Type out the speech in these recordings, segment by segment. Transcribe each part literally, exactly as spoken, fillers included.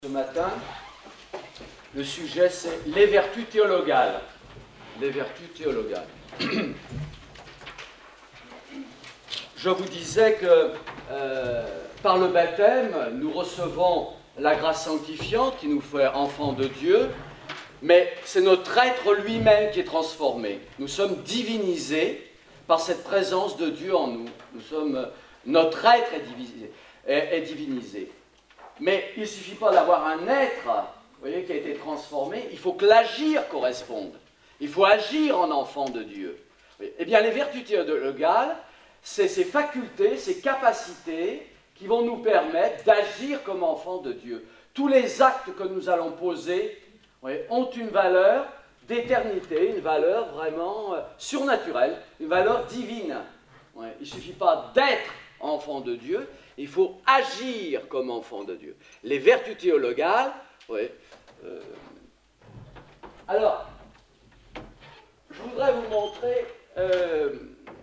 Ce matin, le sujet c'est les vertus théologales. Les vertus théologales. Je vous disais que euh, par le baptême, nous recevons la grâce sanctifiante qui nous fait enfants de Dieu, mais c'est notre être lui-même qui est transformé. Nous sommes divinisés par cette présence de Dieu en nous. Nous sommes, notre être est divisé, est, est divinisé. Mais il ne suffit pas d'avoir un être, vous voyez, qui a été transformé, il faut que l'agir corresponde. Il faut agir en enfant de Dieu. Eh bien, les vertus théologales, c'est ces facultés, ces capacités qui vont nous permettre d'agir comme enfants de Dieu. Tous les actes que nous allons poser, vous voyez, ont une valeur d'éternité, une valeur vraiment euh, surnaturelle, une valeur divine. Ouais, il ne suffit pas d'être enfant de Dieu, il faut agir comme enfant de Dieu. Les vertus théologales, oui. Euh, alors, je voudrais vous montrer, euh,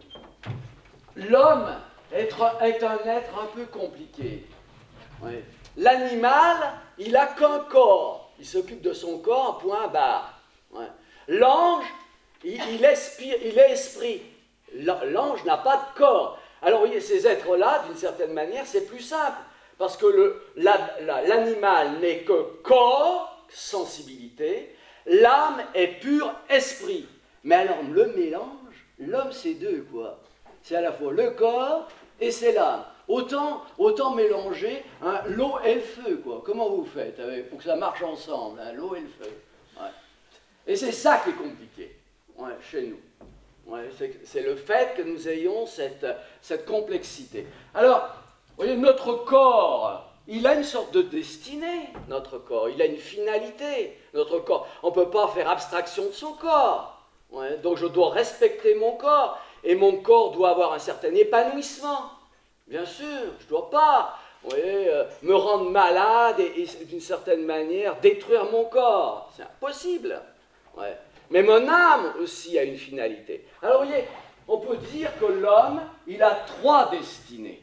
l'homme est, est un être un peu compliqué. Oui. L'animal, il n'a qu'un corps, il s'occupe de son corps, point barre. Oui. L'ange, il, il, expire, il est esprit. L'ange n'a pas de corps. Alors, vous voyez, ces êtres-là, d'une certaine manière, c'est plus simple, parce que le, la, la, l'animal n'est que corps, sensibilité, l'âme est pur esprit. Mais alors, le mélange, l'homme, c'est deux, quoi. C'est à la fois le corps et c'est l'âme. Autant, autant mélanger hein, l'eau et le feu, quoi. Comment vous faites avec, pour que ça marche ensemble, hein, l'eau et le feu. Ouais. Et c'est ça qui est compliqué, ouais, chez nous. Ouais, c'est, c'est le fait que nous ayons cette, cette complexité. Alors, vous voyez, notre corps, il a une sorte de destinée, notre corps. Il a une finalité, notre corps. On ne peut pas faire abstraction de son corps. Ouais, donc je dois respecter mon corps. Et mon corps doit avoir un certain épanouissement. Bien sûr, je ne dois pas vous voyez, euh, me rendre malade et, et d'une certaine manière détruire mon corps. C'est impossible. Ouais. Mais mon âme aussi a une finalité. Alors, vous voyez, on peut dire que l'homme, il a trois destinées.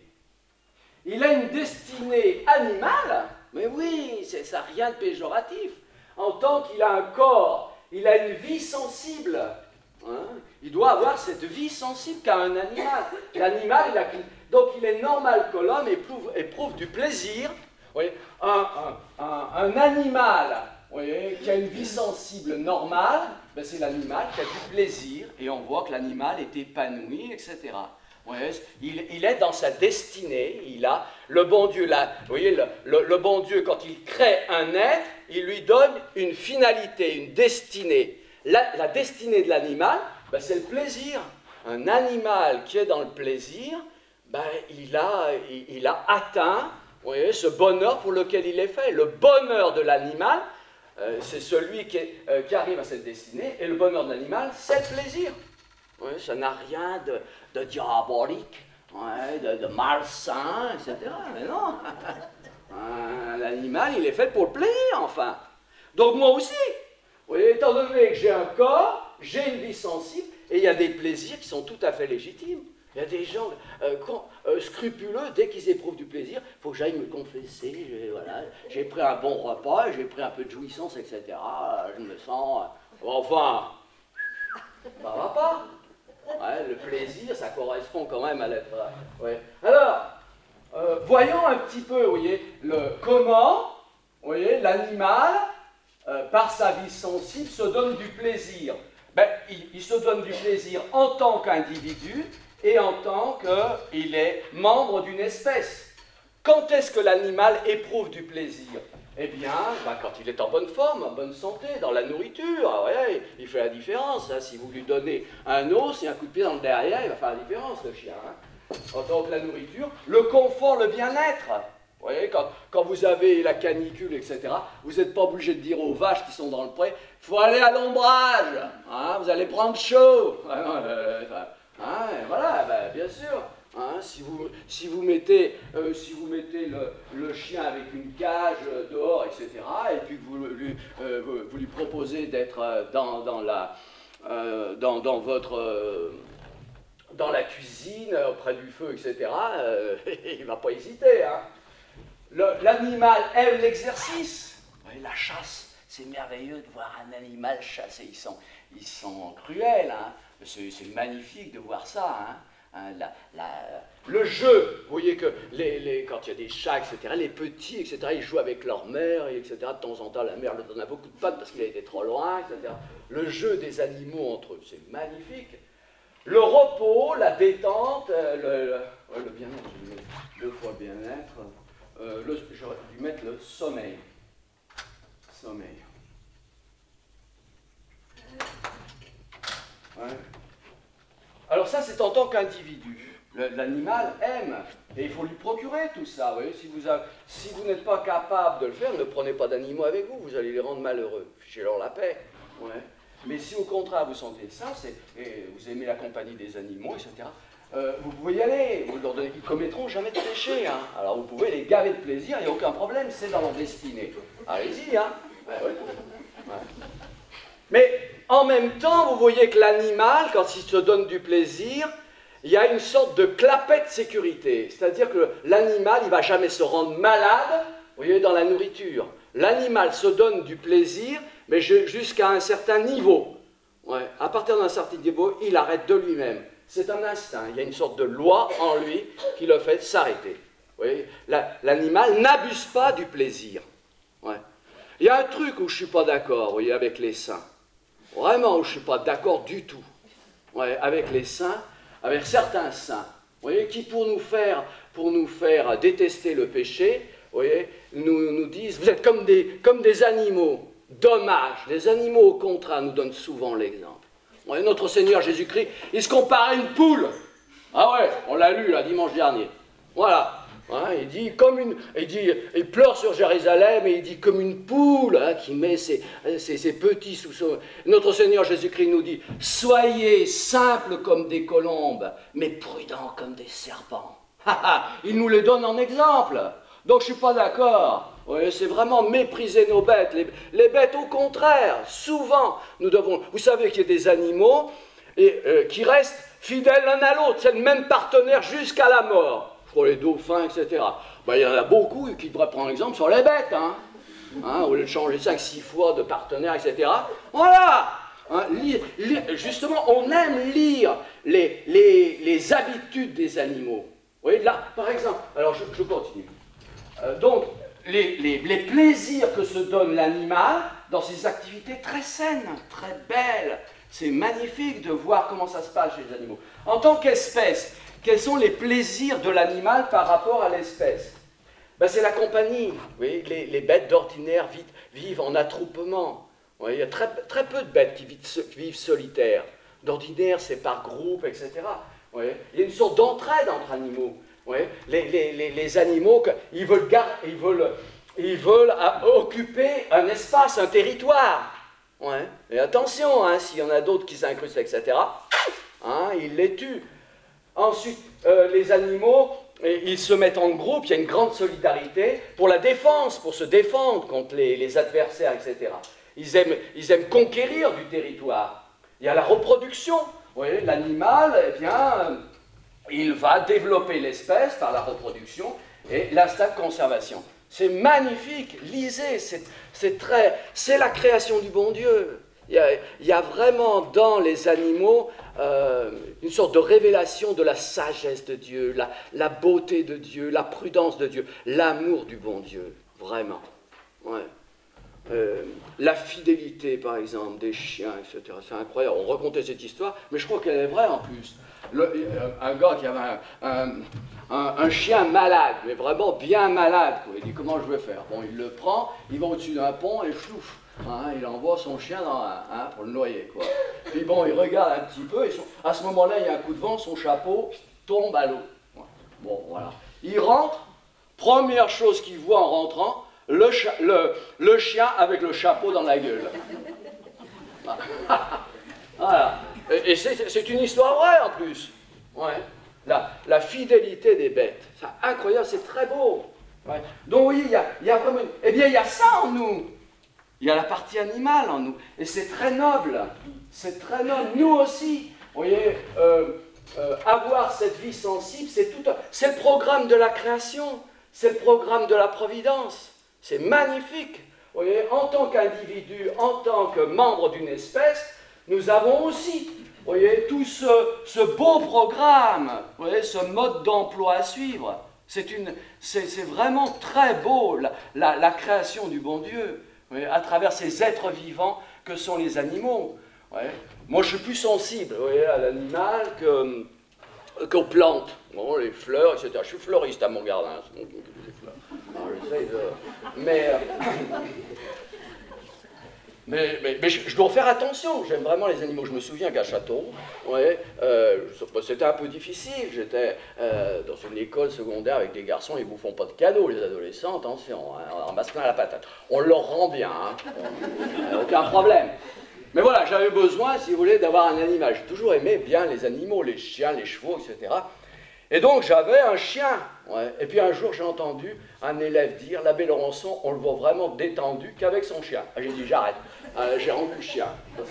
Il a une destinée animale, mais oui, c'est, ça n'a rien de péjoratif. En tant qu'il a un corps, il a une vie sensible. Hein, il doit avoir cette vie sensible qu'a un animal. L'animal, il a... donc il est normal que l'homme éprouve, éprouve du plaisir. Vous voyez, un, un, un, un animal... Vous voyez, qui a une vie sensible normale, ben c'est l'animal qui a du plaisir, et on voit que l'animal est épanoui, et cetera. Vous voyez, il, il est dans sa destinée, il a le bon Dieu, là, vous voyez, le, le, le bon Dieu, quand il crée un être, il lui donne une finalité, une destinée. La, la destinée de l'animal, ben c'est le plaisir. Un animal qui est dans le plaisir, ben il, a, il, il a atteint, vous voyez, ce bonheur pour lequel il est fait. Le bonheur de l'animal, Euh, c'est celui qui, est, euh, qui arrive à cette destinée, et le bonheur de l'animal, c'est le plaisir. Ouais, ça n'a rien de, de diabolique, ouais, de, de malsain, et cetera. Mais non, euh, l'animal, il est fait pour le plaisir, enfin. Donc moi aussi, vous voyez, étant donné que j'ai un corps, j'ai une vie sensible, et il y a des plaisirs qui sont tout à fait légitimes. Il y a des gens euh, euh, scrupuleux, dès qu'ils éprouvent du plaisir, il faut que j'aille me confesser, j'ai, voilà, j'ai pris un bon repas, j'ai pris un peu de jouissance, et cetera. Je me sens... Euh, enfin, ça va pas. Ouais, le plaisir, ça correspond quand même à l'être... Ouais. Alors, euh, voyons un petit peu, vous voyez, le, comment, vous voyez, l'animal, euh, par sa vie sensible, se donne du plaisir. Ben, il, il se donne du plaisir en tant qu'individu, et en tant qu'il est membre d'une espèce. Quand est-ce que l'animal éprouve du plaisir ? Eh bien, ben, quand il est en bonne forme, en bonne santé, dans la nourriture, ouais, il fait la différence. Hein. Si vous lui donnez un os et un coup de pied dans le derrière, il va faire la différence, le chien. Hein. Donc la nourriture, le confort, le bien-être. Vous voyez, quand, quand vous avez la canicule, et cetera, vous n'êtes pas obligé de dire aux vaches qui sont dans le pré, il faut aller à l'ombrage, hein, vous allez prendre chaud. Hein, voilà, ben, bien sûr. Hein, si, vous, si vous mettez, euh, si vous mettez le, le chien avec une cage euh, dehors, et cetera, et puis que vous lui, euh, vous, vous lui proposez d'être euh, dans, dans, la, euh, dans, dans, votre, euh, dans la cuisine, auprès du feu, et cetera, euh, il ne va pas hésiter. Hein. l'animal aime l'exercice. La chasse, c'est merveilleux de voir un animal chasser. Ils sont, ils sont cruels, hein. C'est magnifique de voir ça. Hein. Hein, la, la, le jeu, vous voyez que les, les, quand il y a des chats, et cetera, les petits, et cetera, ils jouent avec leur mère, et cetera. De temps en temps, la mère leur donne beaucoup de panne parce qu'il a été trop loin, et cetera. Le jeu des animaux entre eux, c'est magnifique. Le repos, la détente, euh, le, le, le bien-être, je vais mettre deux fois bien-être, euh, j'aurais dû mettre le sommeil. Sommeil. Ouais. Alors ça, c'est en tant qu'individu. L'animal aime, et il faut lui procurer tout ça. Vous voyez, si vous, si vous n'êtes pas capable de le faire, ne prenez pas d'animaux avec vous, vous allez les rendre malheureux. Fichez-leur la paix. Ouais. Mais si au contraire vous sentez ça, et vous aimez la compagnie des animaux, et cetera, euh, vous pouvez y aller. Vous leur donnez, ils ne commettront jamais de péché. Hein. Alors vous pouvez les gaver de plaisir, il n'y a aucun problème, c'est dans leur destinée. Allez-y, hein. Ouais, ouais. Ouais. Mais en même temps, vous voyez que l'animal, quand il se donne du plaisir, il y a une sorte de clapet de sécurité. C'est-à-dire que l'animal, il ne va jamais se rendre malade, vous voyez, dans la nourriture. L'animal se donne du plaisir, mais jusqu'à un certain niveau. Ouais. À partir d'un certain niveau, il arrête de lui-même. C'est un instinct. Il y a une sorte de loi en lui qui le fait s'arrêter. L'animal n'abuse pas du plaisir. Ouais. Il y a un truc où je ne suis pas d'accord, vous voyez, avec les saints. Vraiment, où je ne suis pas d'accord du tout. Ouais, avec les saints, avec certains saints, vous voyez, qui pour nous faire, pour nous faire détester le péché, vous voyez, nous, nous disent, vous êtes comme des, comme des animaux. Dommage. Les animaux, au contraire, nous donnent souvent l'exemple. Ouais, notre Seigneur Jésus-Christ, il se compare à une poule. Ah ouais, on l'a lu, là, dimanche dernier. Voilà. Hein, il dit, comme une, il dit, il pleure sur Jérusalem, et il dit, comme une poule hein, qui met ses, ses, ses petits sous son... Notre Seigneur Jésus-Christ nous dit, soyez simples comme des colombes, mais prudents comme des serpents. Il nous les donne en exemple. Donc je ne suis pas d'accord. Oui, c'est vraiment mépriser nos bêtes. Les, les bêtes, au contraire, souvent, nous devons... Vous savez qu'il y a des animaux et, euh, qui restent fidèles l'un à l'autre. C'est le même partenaire jusqu'à la mort. Je crois les dauphins, et cetera. Ben, il y en a beaucoup qui devraient prendre exemple sur les bêtes. Hein. Hein, au lieu de changer cinq six fois de partenaire, et cetera. Voilà. Hein, lire, lire, justement, on aime lire les, les, les habitudes des animaux. Vous voyez, là, par exemple... Alors, je, je continue. Euh, donc... Les, les, les plaisirs que se donne l'animal dans ses activités très saines, très belles. C'est magnifique de voir comment ça se passe chez les animaux. En tant qu'espèce, quels sont les plaisirs de l'animal par rapport à l'espèce? Ben, c'est la compagnie. Vous voyez, les, les bêtes d'ordinaire vivent, vivent en attroupement. Vous voyez, il y a très, très peu de bêtes qui vivent, qui vivent solitaires. D'ordinaire, c'est par groupe, et cetera. Vous voyez, il y a une sorte d'entraide entre animaux. Ouais, les, les, les, les animaux, ils veulent, gar- ils veulent, ils veulent occuper un espace, un territoire. Ouais. Et attention, hein, s'il y en a d'autres qui s'incrustent, et cetera, hein, ils les tuent. Ensuite, euh, les animaux, ils se mettent en groupe, il y a une grande solidarité pour la défense, pour se défendre contre les, les adversaires, et cetera. Ils aiment, ils aiment conquérir du territoire. Il y a la reproduction. Vous voyez, l'animal, eh bien... il va développer l'espèce par la reproduction et l'instinct de conservation. C'est magnifique, lisez, c'est très, c'est la création du bon Dieu. Il y a, il y a vraiment dans les animaux euh, une sorte de révélation de la sagesse de Dieu, la, la beauté de Dieu, la prudence de Dieu, l'amour du bon Dieu, vraiment. Ouais. Euh, la fidélité, par exemple, des chiens, et cetera. C'est incroyable. On racontait cette histoire, mais je crois qu'elle est vraie en plus. Le, un gars qui avait un, un, un, un chien malade, mais vraiment bien malade, quoi. Il dit, comment je vais faire? Bon, il le prend, il va au-dessus d'un pont et chouf, hein, il envoie son chien dans un, hein, pour le noyer, quoi. Puis bon, il regarde un petit peu, et son, à ce moment-là, il y a un coup de vent, son chapeau tombe à l'eau. Bon, voilà. Il rentre, première chose qu'il voit en rentrant, le, cha- le, le chien avec le chapeau dans la gueule. Voilà. Et, et c'est, c'est une histoire vraie en plus. Ouais. La, la fidélité des bêtes. C'est incroyable, c'est très beau. Ouais. Donc oui, il y a, il y a vraiment... Eh bien, il y a ça en nous. Il y a la partie animale en nous. Et c'est très noble. C'est très noble. Nous aussi, vous voyez, euh, euh, avoir cette vie sensible, c'est tout un... c'est le programme de la création. c'est le programme de la Providence. C'est magnifique. Vous voyez, en tant qu'individu, en tant que membre d'une espèce, nous avons aussi, vous voyez, tout ce, ce beau programme, vous voyez, ce mode d'emploi à suivre. C'est, une, c'est, c'est vraiment très beau, la, la, la création du bon Dieu, vous voyez, à travers ces êtres vivants que sont les animaux. Vous voyez. Moi, je suis plus sensible, vous voyez, à l'animal que, qu'aux plantes, bon, les fleurs, et cetera. Je suis fleuriste à mon jardin. Les fleurs. Alors, j'essaye de... Mais... Euh... Mais, mais, mais je, je dois faire attention, j'aime vraiment les animaux. Je me souviens qu'à Châteauroux, ouais, euh, c'était un peu difficile. J'étais euh, dans une école secondaire avec des garçons, ils ne vous font pas de cadeaux, les adolescents, attention, hein, on ramasse plein la patate. On leur rend bien, hein, on, aucun problème. Mais voilà, j'avais besoin, si vous voulez, d'avoir un animal. J'ai toujours aimé bien les animaux, les chiens, les chevaux, et cetera. Et donc j'avais un chien. Ouais. Et puis un jour j'ai entendu un élève dire, l'abbé Laurençon, on le voit vraiment détendu qu'avec son chien. J'ai dit j'arrête, euh, j'ai rendu le chien.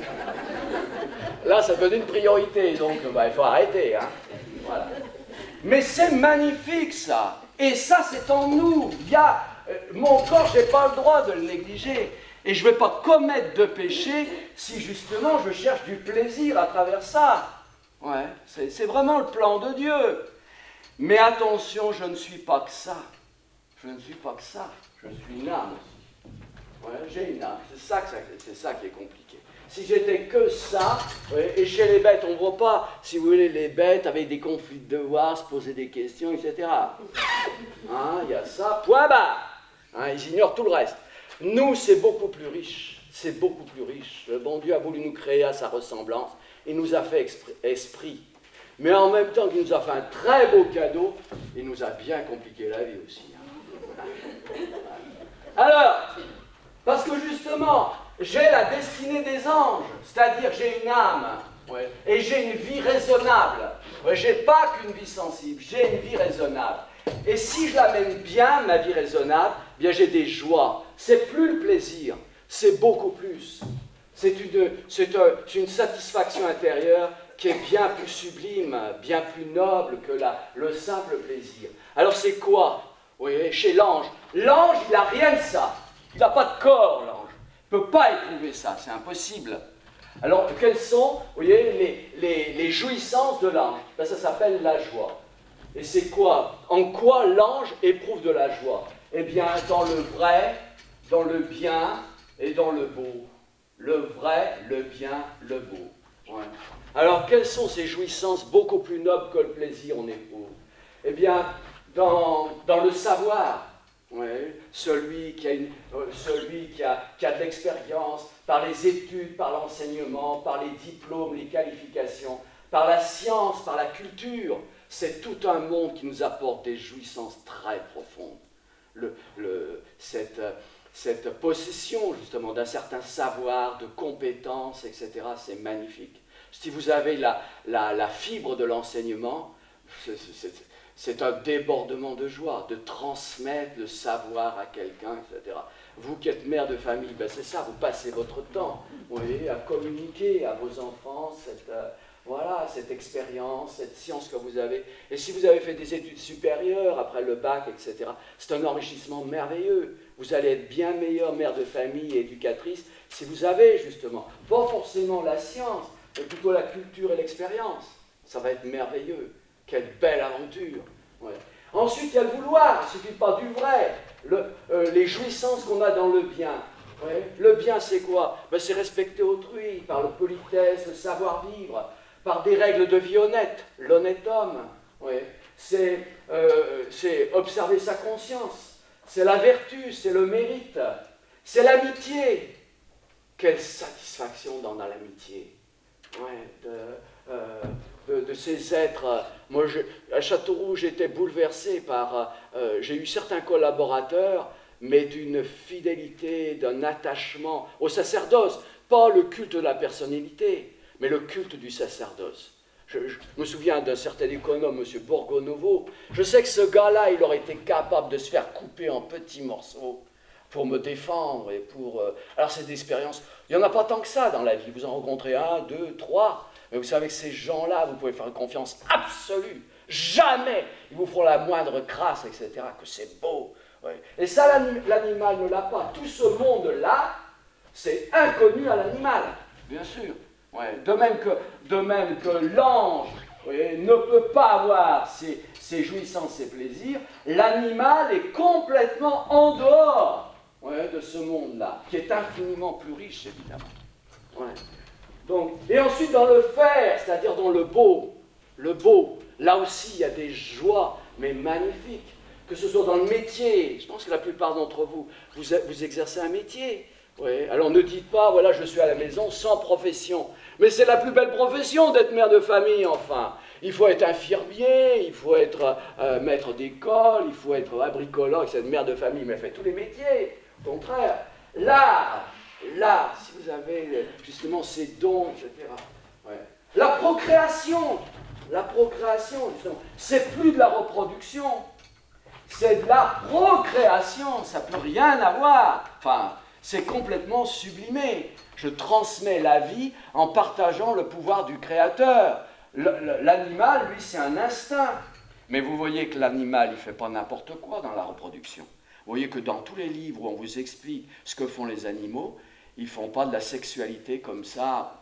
Là ça devenait une priorité, donc bah, il faut arrêter. Hein. Voilà. Mais c'est magnifique ça. Et ça c'est en nous. Il y a, euh, mon corps, je n'ai pas le droit de le négliger. Et je ne vais pas commettre de péché si justement je cherche du plaisir à travers ça. Ouais, c'est, c'est vraiment le plan de Dieu. Mais attention, je ne suis pas que ça. Je ne suis pas que ça. Je suis une âme aussi. Ouais, j'ai une âme. C'est ça, que ça, c'est ça qui est compliqué. Si j'étais que ça, ouais, et chez les bêtes, on ne voit pas, si vous voulez, les bêtes avec des conflits de devoirs, se poser des questions, et cetera. Hein, il y a ça, point barre. Hein, ils ignorent tout le reste. Nous, c'est beaucoup plus riche. C'est beaucoup plus riche. Le bon Dieu a voulu nous créer à sa ressemblance. Il nous a fait esprit. Mais en même temps qu'il nous a fait un très beau cadeau, il nous a bien compliqué la vie aussi. Alors, parce que justement, j'ai la destinée des anges, c'est-à-dire j'ai une âme, ouais, et j'ai une vie raisonnable. Ouais, j'ai pas qu'une vie sensible, j'ai une vie raisonnable. Et si je la mène bien, ma vie raisonnable, bien j'ai des joies. C'est plus le plaisir, c'est beaucoup plus. C'est une, c'est un, c'est une satisfaction intérieure qui est bien plus sublime, bien plus noble que la, le simple plaisir. Alors c'est quoi? Vous voyez, chez l'ange, l'ange, il n'a rien de ça. Il n'a pas de corps, l'ange. Il ne peut pas éprouver ça, c'est impossible. Alors, quelles sont, vous voyez, les, les, les jouissances de l'ange? Ben, ça s'appelle la joie. Et c'est quoi? En quoi l'ange éprouve de la joie? Eh bien, dans le vrai, dans le bien et dans le beau. Le vrai, le bien, le beau. Ouais. Alors, quelles sont ces jouissances beaucoup plus nobles que le plaisir on éprouve? Eh bien, dans, dans le savoir, ouais, celui, qui a, une, euh, celui qui, a, qui a de l'expérience, par les études, par l'enseignement, par les diplômes, les qualifications, par la science, par la culture, c'est tout un monde qui nous apporte des jouissances très profondes. Le, le, cette, cette possession, justement, d'un certain savoir, de compétences, et cetera, c'est magnifique. Si vous avez la, la, la fibre de l'enseignement, c'est, c'est, c'est un débordement de joie, de transmettre le savoir à quelqu'un, et cetera. Vous qui êtes mère de famille, ben c'est ça, vous passez votre temps, vous voyez, à communiquer à vos enfants cette, euh, voilà, cette expérience, cette science que vous avez. Et si vous avez fait des études supérieures après le bac, et cetera, c'est un enrichissement merveilleux. Vous allez être bien meilleure mère de famille et éducatrice si vous avez justement, pas forcément la science, mais plutôt la culture et l'expérience. Ça va être merveilleux. Quelle belle aventure. Ouais. Ensuite, il y a le vouloir. Il ne suffit pas du vrai. Le, euh, les jouissances qu'on a dans le bien. Ouais. Le bien, c'est quoi? Ben, c'est respecter autrui par le politesse, le savoir-vivre, par des règles de vie honnêtes, l'honnête homme. Ouais. C'est, euh, c'est observer sa conscience. C'est la vertu, c'est le mérite. C'est l'amitié. Quelle satisfaction dans l'amitié. Ouais, de, euh, de, de ces êtres. Moi, je, à Châteauroux, j'étais bouleversé par... Euh, j'ai eu certains collaborateurs, mais d'une fidélité, d'un attachement au sacerdoce. Pas le culte de la personnalité, mais le culte du sacerdoce. Je, je me souviens d'un certain économe, M. Borgonovo. Je sais que ce gars-là, il aurait été capable de se faire couper en petits morceaux pour me défendre et pour... Euh... Alors, c'est des expériences... Il n'y en a pas tant que ça dans la vie. Vous en rencontrez un, deux, trois. Mais vous savez que ces gens-là, vous pouvez faire confiance absolue. Jamais ils vous feront la moindre crasse, et cetera, que c'est beau. Ouais. Et ça, l'animal ne l'a pas. Tout ce monde-là, c'est inconnu à l'animal, bien sûr. Ouais. De même que, de même que l'ange ouais, ne peut pas avoir ses, ses jouissances, ses plaisirs, l'animal est complètement en dehors ouais, de ce monde-là, qui est infiniment plus riche, évidemment. Ouais. Donc, et ensuite, dans le faire, c'est-à-dire dans le beau, le beau, là aussi, il y a des joies, mais magnifiques. Que ce soit dans le métier, je pense que la plupart d'entre vous, vous, vous exercez un métier. Oui. Alors ne dites pas, voilà, je suis à la maison sans profession. Mais c'est la plus belle profession d'être mère de famille, enfin. Il faut être infirmier, il faut être euh, maître d'école, il faut être abricologue, c'est être mère de famille, mais elle fait tous les métiers. Au contraire, l'art, l'art, si vous avez justement ces dons, et cetera. Ouais. La procréation, la procréation, justement, c'est plus de la reproduction, c'est de la procréation, ça ne peut rien avoir. Enfin, c'est complètement sublimé. Je transmets la vie en partageant le pouvoir du Créateur. L'animal, lui, c'est un instinct. Mais vous voyez que l'animal, il ne fait pas n'importe quoi dans la reproduction. Vous voyez que dans tous les livres où on vous explique ce que font les animaux, ils ne font pas de la sexualité comme ça.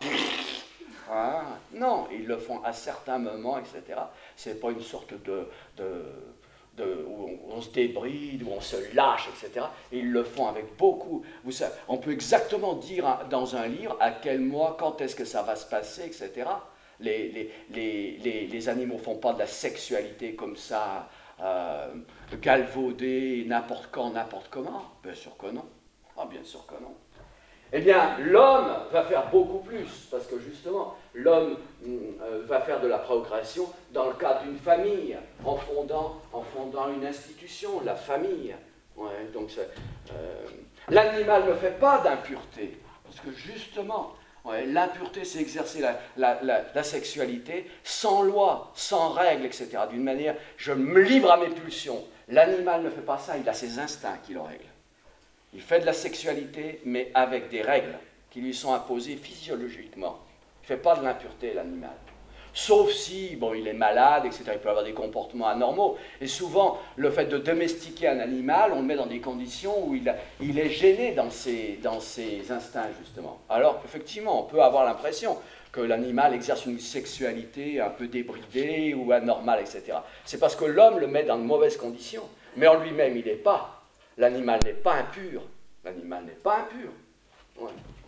Hein? Non, ils le font à certains moments, et cetera. Ce n'est pas une sorte de... de De, où on, on se débride, où on se lâche, et cetera. Et ils le font avec beaucoup. Vous savez, on peut exactement dire dans un livre à quel mois, quand est-ce que ça va se passer, et cetera. Les, les, les, les, les animaux ne font pas de la sexualité comme ça, euh, galvaudée, n'importe quand, n'importe comment. Bien sûr que non. Ah, bien sûr que non. Eh bien, l'homme va faire beaucoup plus, parce que justement, l'homme euh, va faire de la procréation dans le cadre d'une famille, en fondant, en fondant une institution, la famille. Ouais, donc, euh, l'animal ne fait pas d'impureté, parce que justement, ouais, l'impureté, c'est exercer la, la, la, la sexualité sans loi, sans règles, et cetera. D'une manière, je me livre à mes pulsions. L'animal ne fait pas ça, il a ses instincts qui le règlent. Il fait de la sexualité, mais avec des règles qui lui sont imposées physiologiquement. Il ne fait pas de l'impureté, l'animal. Sauf si, bon, il est malade, et cetera. Il peut avoir des comportements anormaux. Et souvent, le fait de domestiquer un animal, on le met dans des conditions où il, a, il est gêné dans ses, dans ses instincts, justement. Alors, effectivement, on peut avoir l'impression que l'animal exerce une sexualité un peu débridée ou anormale, et cetera. C'est parce que l'homme le met dans de mauvaises conditions. Mais en lui-même, il n'est pas. L'animal n'est pas impur. L'animal n'est pas impur. Ouais.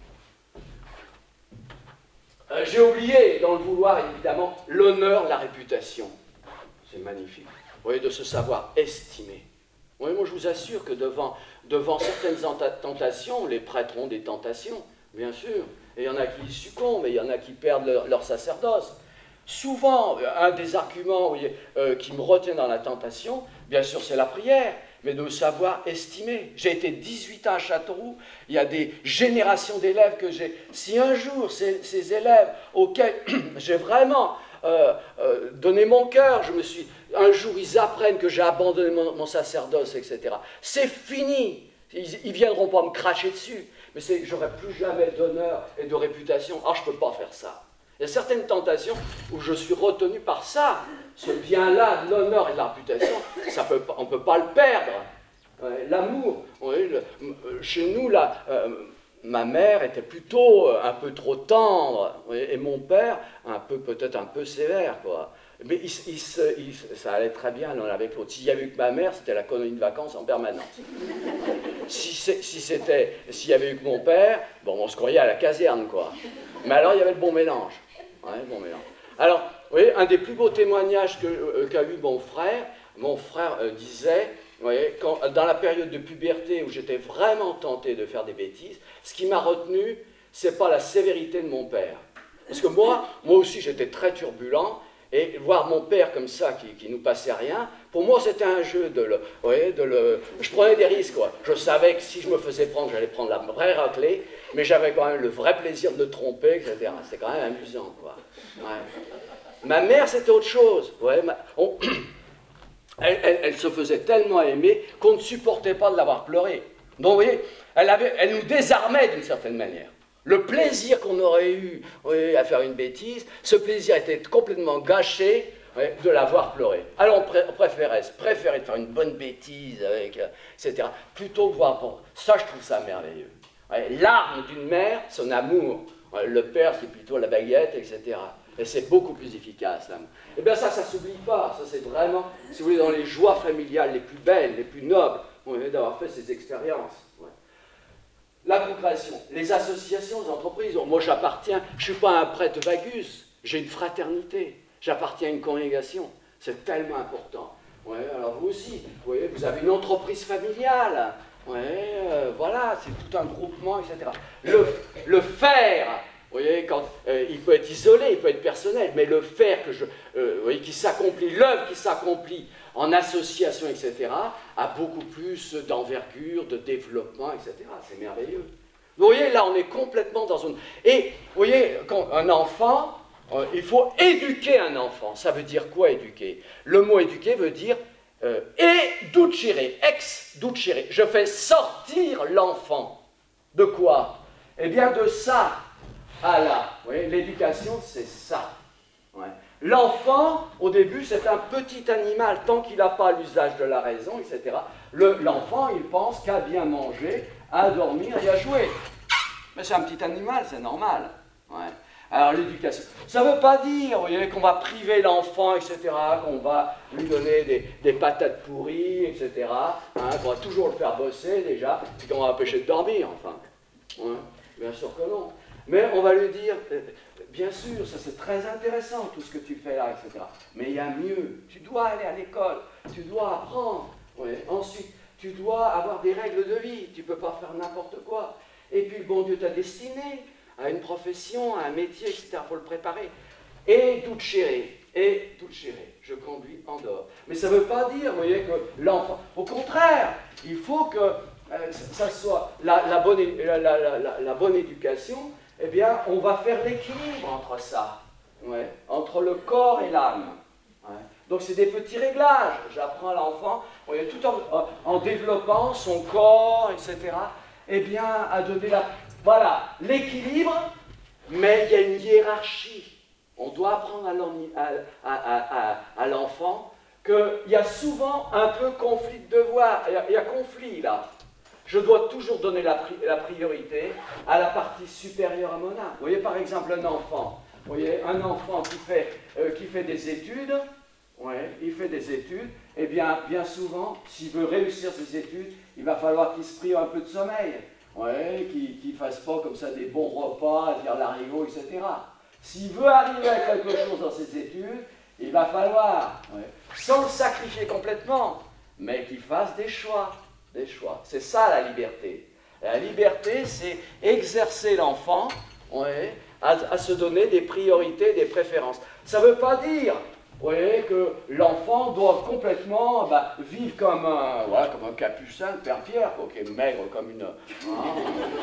Euh, j'ai oublié, dans le vouloir, évidemment, l'honneur, la réputation. C'est magnifique. Vous voyez, de se savoir estimer. Oui, moi, je vous assure que devant, devant certaines tentations, les prêtres ont des tentations, bien sûr. Et il y en a qui succombent, et il y en a qui perdent leur, leur sacerdoce. Souvent, un des arguments oui, euh, qui me retient dans la tentation, bien sûr, c'est la prière. Mais de savoir estimer. J'ai été dix-huit ans à Châteauroux, il y a des générations d'élèves que j'ai. Si un jour, ces, ces élèves auxquels j'ai vraiment euh, euh, donné mon cœur, je me suis, un jour ils apprennent que j'ai abandonné mon, mon sacerdoce, et cetera. C'est fini. Ils ne viendront pas me cracher dessus, mais j'aurai plus jamais d'honneur et de réputation. Ah, je ne peux pas faire ça. Il y a certaines tentations où je suis retenu par ça. Ce bien-là, l'honneur et la réputation, ça peut, on ne peut pas le perdre. Ouais, l'amour, oui, le, chez nous, là, euh, ma mère était plutôt un peu trop tendre, oui, et mon père, un peu, peut-être un peu sévère, quoi. Mais il, il, il, ça allait très bien l'un avec l'autre. S'il y avait eu que ma mère, c'était la colonie de vacances en permanence. Si, si c'était, s'il y avait eu que mon père, bon, on se croyait à la caserne, quoi. Mais alors, il y avait le bon mélange. Ouais, bon mélange. Alors, vous voyez, un des plus beaux témoignages que, euh, qu'a eu mon frère, mon frère euh, disait, vous voyez, quand, dans la période de puberté où j'étais vraiment tenté de faire des bêtises, ce qui m'a retenu, c'est pas la sévérité de mon père. Parce que moi, moi aussi, j'étais très turbulent, et voir mon père comme ça, qui, qui nous passait rien, pour moi, c'était un jeu de le, vous voyez, de le... Je prenais des risques, quoi. Je savais que si je me faisais prendre, j'allais prendre la vraie raclée, mais j'avais quand même le vrai plaisir de le tromper, et cetera. C'était quand même amusant, quoi. Ouais. Ma mère, c'était autre chose. Ouais, ma... On... elle, elle, elle se faisait tellement aimer qu'on ne supportait pas de l'avoir pleuré. Donc, vous voyez, elle, avait... elle nous désarmait d'une certaine manière. Le plaisir qu'on aurait eu oui, à faire une bêtise, ce plaisir était complètement gâché ouais, de la voir pleurer. Alors on, pré on préférait, préférait faire une bonne bêtise, avec, euh, et cetera, plutôt que voir pour... Ça, je trouve ça merveilleux. Ouais, l'arme d'une mère, son amour. Ouais, le père, c'est plutôt la baguette, et cetera. Et c'est beaucoup plus efficace, l'amour. Et bien ça, ça ne s'oublie pas. Ça, c'est vraiment, si vous voulez, dans les joies familiales les plus belles, les plus nobles, on vient d'avoir fait ces expériences. Ouais. La procréation, les associations, les entreprises. Moi, j'appartiens, je ne suis pas un prêtre vagus, j'ai une fraternité, j'appartiens à une congrégation. C'est tellement important. Ouais, alors vous aussi, vous voyez, vous avez une entreprise familiale. Ouais, euh, voilà, c'est tout un groupement, et cetera. Le, le faire, vous voyez, quand, euh, il peut être isolé, il peut être personnel, mais le faire que je, euh, vous voyez, qui s'accomplit, l'œuvre qui s'accomplit en association, et cetera, a beaucoup plus d'envergure, de développement, et cetera. C'est merveilleux. Vous voyez, là, on est complètement dans une... Et, vous voyez, quand un enfant, euh, il faut éduquer un enfant. Ça veut dire quoi, éduquer? Le mot éduquer veut dire euh, educere, ex-ducere. Je fais sortir l'enfant. De quoi? Eh bien, de ça à là. Vous voyez, l'éducation, c'est ça. Ouais. L'enfant, au début, c'est un petit animal, tant qu'il n'a pas l'usage de la raison, et cetera. Le, l'enfant, il pense qu'à bien manger, à dormir et à jouer. Mais c'est un petit animal, c'est normal. Ouais. Alors l'éducation, ça ne veut pas dire, vous voyez, qu'on va priver l'enfant, et cetera, qu'on va lui donner des, des patates pourries, et cetera, hein, qu'on va toujours le faire bosser déjà, puis qu'on va l'empêcher de dormir, enfin. Ouais. Bien sûr que non. Mais on va lui dire, euh, bien sûr, ça c'est très intéressant tout ce que tu fais là, et cetera. Mais il y a mieux. Tu dois aller à l'école, tu dois apprendre. Ouais. Ensuite, tu dois avoir des règles de vie. Tu ne peux pas faire n'importe quoi. Et puis le bon Dieu t'a destiné à une profession, à un métier, et cetera. Il faut le préparer. Et ducere, et ducere, je conduis en dehors. Mais ça ne veut pas dire, vous voyez, que l'enfant. Au contraire, il faut que euh, ça soit la, la, bonne, la, la, la, la bonne éducation. Eh bien, on va faire l'équilibre entre ça, ouais, entre le corps et l'âme. Ouais. Donc, c'est des petits réglages. J'apprends à l'enfant, ouais, tout en, en développant son corps, et cetera, eh bien, à donner la, voilà, l'équilibre, mais il y a une hiérarchie. On doit apprendre à, à, à, à, à l'enfant qu'il y a souvent un peu conflit de devoir. Il y a, il y a conflit, là. Je dois toujours donner la, pri la priorité à la partie supérieure à mon âme. Vous voyez, par exemple, un enfant. Vous voyez, un enfant qui fait, euh, qui fait des études, ouais, il fait des études, eh bien, bien souvent, s'il veut réussir ses études, il va falloir qu'il se prive un peu de sommeil, ouais, qu'il qu'il ne fasse pas comme ça des bons repas, faire l'arigot, et cetera. S'il veut arriver à quelque chose dans ses études, il va falloir, ouais, sans le sacrifier complètement, mais qu'il fasse des choix. Des choix. C'est ça la liberté. La liberté, c'est exercer l'enfant, ouais, à, à se donner des priorités, des préférences. Ça ne veut pas dire, vous voyez, que l'enfant doit complètement bah, vivre comme un, voilà, comme un capucin, le père Pierre, qui est maigre comme une... Hein,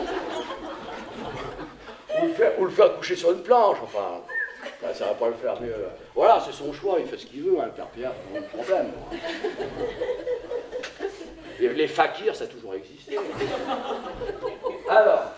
ou, le faire, ou le faire coucher sur une planche, enfin, ça ne va pas le faire mieux. Voilà, c'est son choix, il fait ce qu'il veut, hein, le père Pierre, pas de problème. Les fakirs, ça a toujours existé. Alors,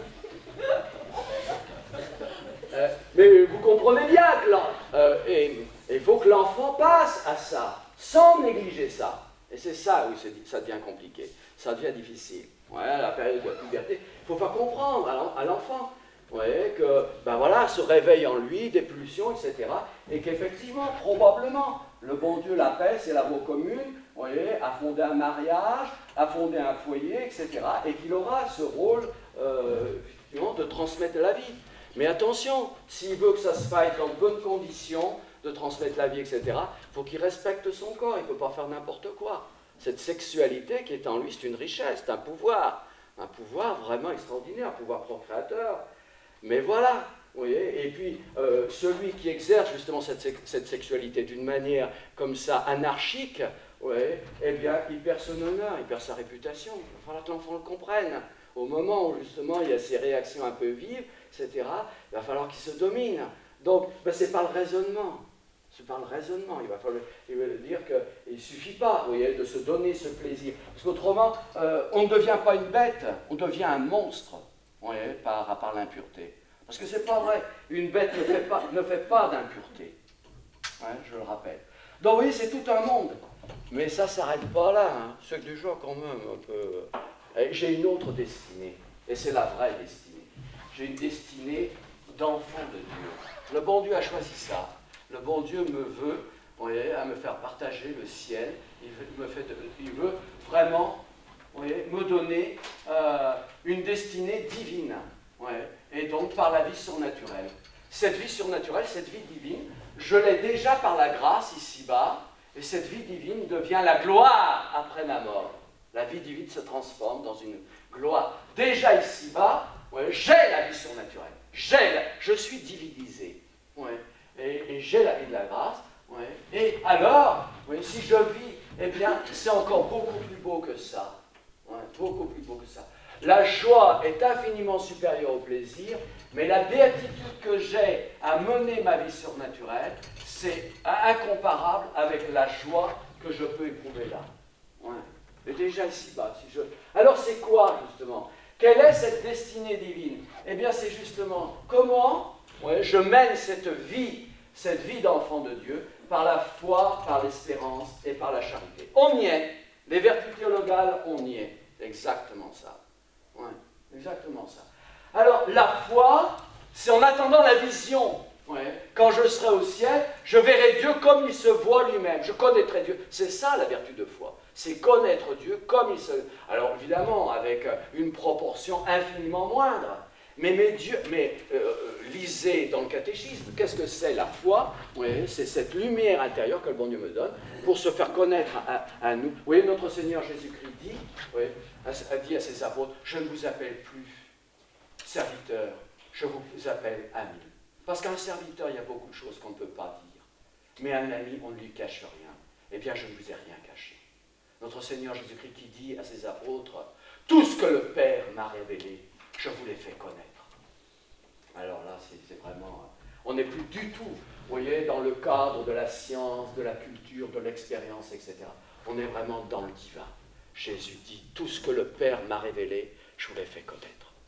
euh, mais vous comprenez bien que euh, et, il faut que l'enfant passe à ça, sans négliger ça. Et c'est ça où ça devient compliqué, ça devient difficile. Ouais, la période de la puberté, il ne faut pas comprendre à l'enfant. Vous voyez, que ben voilà, se réveille en lui des pulsions, et cetera. Et qu'effectivement, probablement, le bon Dieu l'appelle, c'est la voie commune, vous voyez, à fonder un mariage, à fonder un foyer, et cetera. Et qu'il aura ce rôle, euh, effectivement, de transmettre la vie. Mais attention, s'il veut que ça se fasse dans de bonnes conditions, de transmettre la vie, et cetera, il faut qu'il respecte son corps, il ne peut pas faire n'importe quoi. Cette sexualité qui est en lui, c'est une richesse, c'est un pouvoir, un pouvoir vraiment extraordinaire, un pouvoir procréateur. Mais voilà, vous voyez, et puis euh, celui qui exerce justement cette, cette sexualité d'une manière comme ça anarchique, ouais, eh bien, il perd son honneur, il perd sa réputation. Il va falloir que l'enfant le comprenne. Au moment où justement il y a ces réactions un peu vives, et cetera, il va falloir qu'il se domine. Donc, ben, c'est par le raisonnement. C'est par le raisonnement. Il va falloir il va dire qu'il ne suffit pas, vous voyez, de se donner ce plaisir. Parce qu'autrement, euh, on ne devient pas une bête, on devient un monstre. Oui, par, par l'impureté. Parce que c'est pas vrai, une bête ne fait pas, ne fait pas d'impureté. Ouais, je le rappelle. Donc vous voyez, c'est tout un monde. Mais ça ne s'arrête pas là. Hein. C'est déjà quand même un peu... Et j'ai une autre destinée. Et c'est la vraie destinée. J'ai une destinée d'enfant de Dieu. Le bon Dieu a choisi ça. Le bon Dieu me veut, vous voyez, à me faire partager le ciel. Il veut, me fait, il veut vraiment, vous voyez, me donner euh, une destinée divine. Vous voyez, et donc par la vie surnaturelle. Cette vie surnaturelle, cette vie divine, je l'ai déjà par la grâce ici-bas, et cette vie divine devient la gloire après ma mort. La vie divine se transforme dans une gloire. Déjà ici-bas, ouais, j'ai la vie surnaturelle. J'ai la, je suis divinisé. Ouais, et, et j'ai la vie de la grâce. Ouais, et alors, ouais, si je vis, eh bien, c'est encore beaucoup plus beau que ça. Ouais, beaucoup plus beau que ça. La joie est infiniment supérieure au plaisir, mais la béatitude que j'ai à mener ma vie surnaturelle, c'est incomparable avec la joie que je peux éprouver là. Ouais. Et déjà ici-bas. Si je... Alors c'est quoi justement? Quelle est cette destinée divine? Eh bien c'est justement comment ouais, je mène cette vie, cette vie d'enfant de Dieu, par la foi, par l'espérance et par la charité. On y est. Les vertus théologales, on y est. C'est exactement ça. Ouais, exactement ça. Alors la foi, c'est en attendant la vision. Ouais. Quand je serai au ciel, je verrai Dieu comme il se voit lui-même. Je connaîtrai Dieu. C'est ça la vertu de foi. C'est connaître Dieu comme il se... Alors évidemment, avec une proportion infiniment moindre. Mais, mais, Dieu, mais euh, lisez dans le catéchisme, qu'est-ce que c'est la foi? Oui, c'est cette lumière intérieure que le bon Dieu me donne pour se faire connaître à, à nous. Vous voyez, notre Seigneur Jésus-Christ dit, oui, a, a dit à ses apôtres, je ne vous appelle plus serviteur, je vous appelle ami. Parce qu'un serviteur, il y a beaucoup de choses qu'on ne peut pas dire. Mais un ami, on ne lui cache rien. Eh bien, je ne vous ai rien caché. Notre Seigneur Jésus-Christ qui dit à ses apôtres, tout ce que le Père m'a révélé, je vous l'ai fait connaître. Alors là, c'est, c'est vraiment... On n'est plus du tout, vous voyez, dans le cadre de la science, de la culture, de l'expérience, et cetera. On est vraiment dans le divin. Jésus dit, tout ce que le Père m'a révélé, je vous l'ai fait connaître.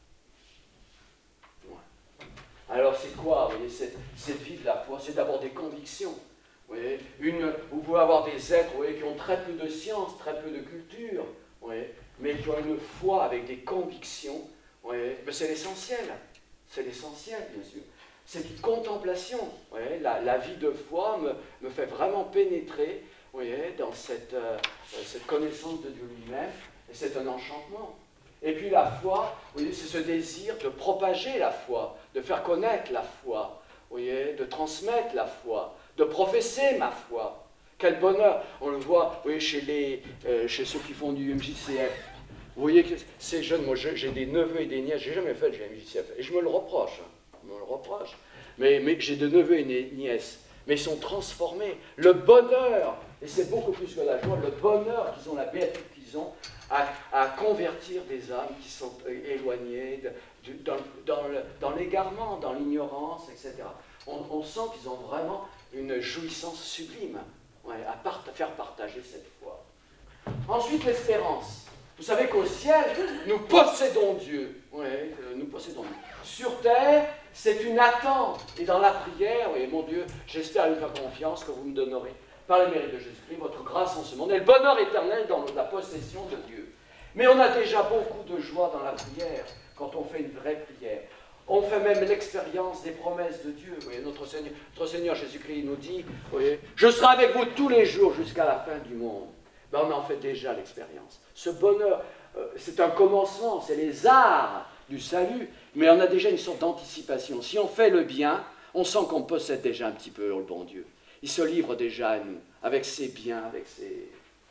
Alors c'est quoi, vous voyez, cette, cette vie de la foi? C'est d'abord des convictions. Vous voyez, une, vous pouvez avoir des êtres vous voyez, qui ont très peu de science, très peu de culture, vous voyez, mais qui ont une foi avec des convictions. Vous voyez, mais c'est l'essentiel. C'est l'essentiel, bien sûr. C'est une contemplation. Vous voyez, la, la vie de foi me, me fait vraiment pénétrer vous voyez, dans cette, euh, cette connaissance de Dieu lui-même, et c'est un enchantement. Et puis la foi, vous voyez, c'est ce désir de propager la foi, de faire connaître la foi, vous voyez, de transmettre la foi, de professer ma foi. Quel bonheur! On le voit vous voyez, chez, les, euh, chez ceux qui font du M J C F. Vous voyez que ces jeunes, moi j'ai des neveux et des nièces, j'ai jamais fait du M J C F, et je me le reproche, hein, je me le reproche. Mais, mais j'ai des neveux et des nièces, mais ils sont transformés. Le bonheur, et c'est beaucoup plus que la joie, le bonheur qu'ils ont, la béatitude qu'ils ont, À, à convertir des âmes qui sont éloignées de, de, dans, dans, le, dans l'égarement, dans l'ignorance, et cetera. On, on sent qu'ils ont vraiment une jouissance sublime ouais, à, part, à faire partager cette foi. Ensuite, l'espérance. Vous savez qu'au ciel, nous possédons Dieu. Ouais, nous possédons Dieu. Sur terre, c'est une attente. Et dans la prière, oui, mon Dieu, j'espère lui faire confiance que vous me donnerez par les mérites de Jésus-Christ, votre grâce en ce monde, et le bonheur éternel dans la possession de Dieu. Mais on a déjà beaucoup de joie dans la prière, quand on fait une vraie prière. On fait même l'expérience des promesses de Dieu. Vous voyez, notre Seigneur, notre Seigneur Jésus-Christ nous dit, vous voyez, je serai avec vous tous les jours jusqu'à la fin du monde. Ben, on en fait déjà l'expérience. Ce bonheur, euh, c'est un commencement, c'est les arts du salut, mais on a déjà une sorte d'anticipation. Si on fait le bien, on sent qu'on possède déjà un petit peu le bon Dieu. Il se livre déjà à nous, avec ses biens, avec ses...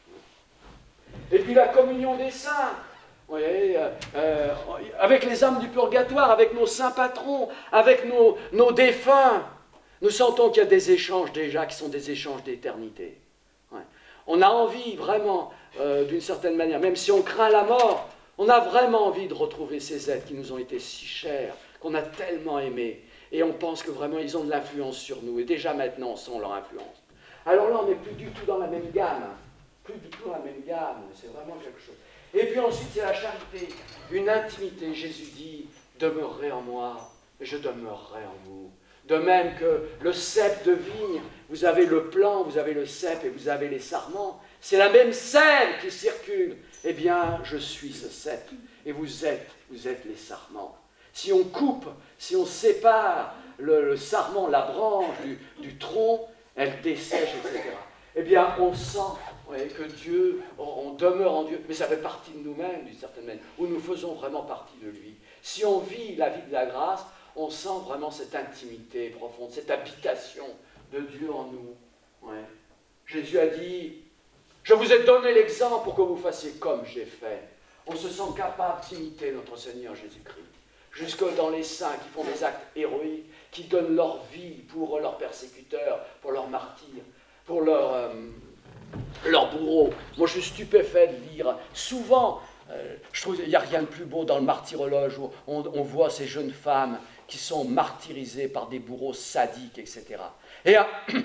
Et puis la communion des saints, vous voyez, euh, euh, avec les âmes du purgatoire, avec nos saints patrons, avec nos, nos défunts. Nous sentons qu'il y a des échanges déjà, qui sont des échanges d'éternité. Ouais. On a envie vraiment, euh, d'une certaine manière, même si on craint la mort, on a vraiment envie de retrouver ces êtres qui nous ont été si chers, qu'on a tellement aimés. Et on pense que vraiment ils ont de l'influence sur nous. Et déjà maintenant, on sent leur influence. Alors là, on n'est plus du tout dans la même gamme. Plus du tout dans la même gamme. C'est vraiment quelque chose. Et puis ensuite, c'est la charité. Une intimité. Jésus dit, demeurez en moi, et je demeurerai en vous. De même que le cep de vigne, vous avez le plant, vous avez le cep et vous avez les sarments. C'est la même sève qui circule. Eh bien, je suis ce cep et vous êtes, vous êtes les sarments. Si on coupe, si on sépare le, le sarment, la branche du, du tronc, elle dessèche, et cetera. Eh bien, on sent ouais, que Dieu, on, on demeure en Dieu, mais ça fait partie de nous-mêmes, d'une certaine manière, où nous faisons vraiment partie de lui. Si on vit la vie de la grâce, on sent vraiment cette intimité profonde, cette habitation de Dieu en nous. Ouais. Jésus a dit, je vous ai donné l'exemple pour que vous fassiez comme j'ai fait. On se sent capable d'imiter notre Seigneur Jésus-Christ. Jusque dans les saints qui font des actes héroïques, qui donnent leur vie pour leurs persécuteurs, pour leurs martyrs, pour leurs, euh, leurs bourreaux. Moi, je suis stupéfait de lire. Souvent, euh, je trouve qu'il n'y a rien de plus beau dans le martyrologe où on, on voit ces jeunes femmes qui sont martyrisées par des bourreaux sadiques, et cetera. Et, euh,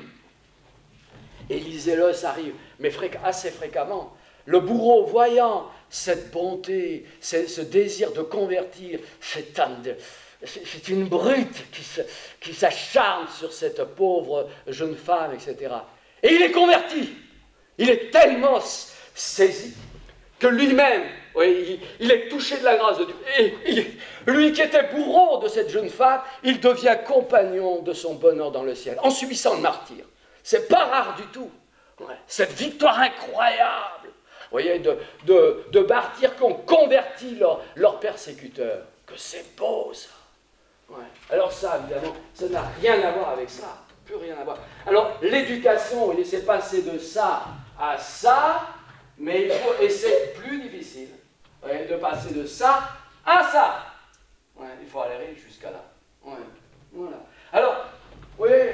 et lisez-le, ça arrive, mais fréqu- assez fréquemment. Le bourreau, voyant cette bonté, ce, ce désir de convertir, cette âme de, c'est, c'est une brute qui, se, qui s'acharne sur cette pauvre jeune femme, et cetera. Et il est converti. Il est tellement saisi que lui-même, oui, il, il est touché de la grâce de Dieu. Et il, lui qui était bourreau de cette jeune femme, il devient compagnon de son bonheur dans le ciel, en subissant le martyre. C'est pas rare du tout. Ouais. Cette victoire incroyable, vous voyez, de, de, de martyrs qui ont converti leurs leur persécuteurs. Que c'est beau, ça. Ouais. Alors ça, évidemment, ça n'a rien à voir avec ça. Plus rien à voir. Alors, l'éducation, vous voyez, c'est passer de ça à ça, mais il faut, et c'est plus difficile, ouais, de passer de ça à ça. Ouais, il faut aller jusqu'à là. Ouais, voilà. Alors, oui, euh,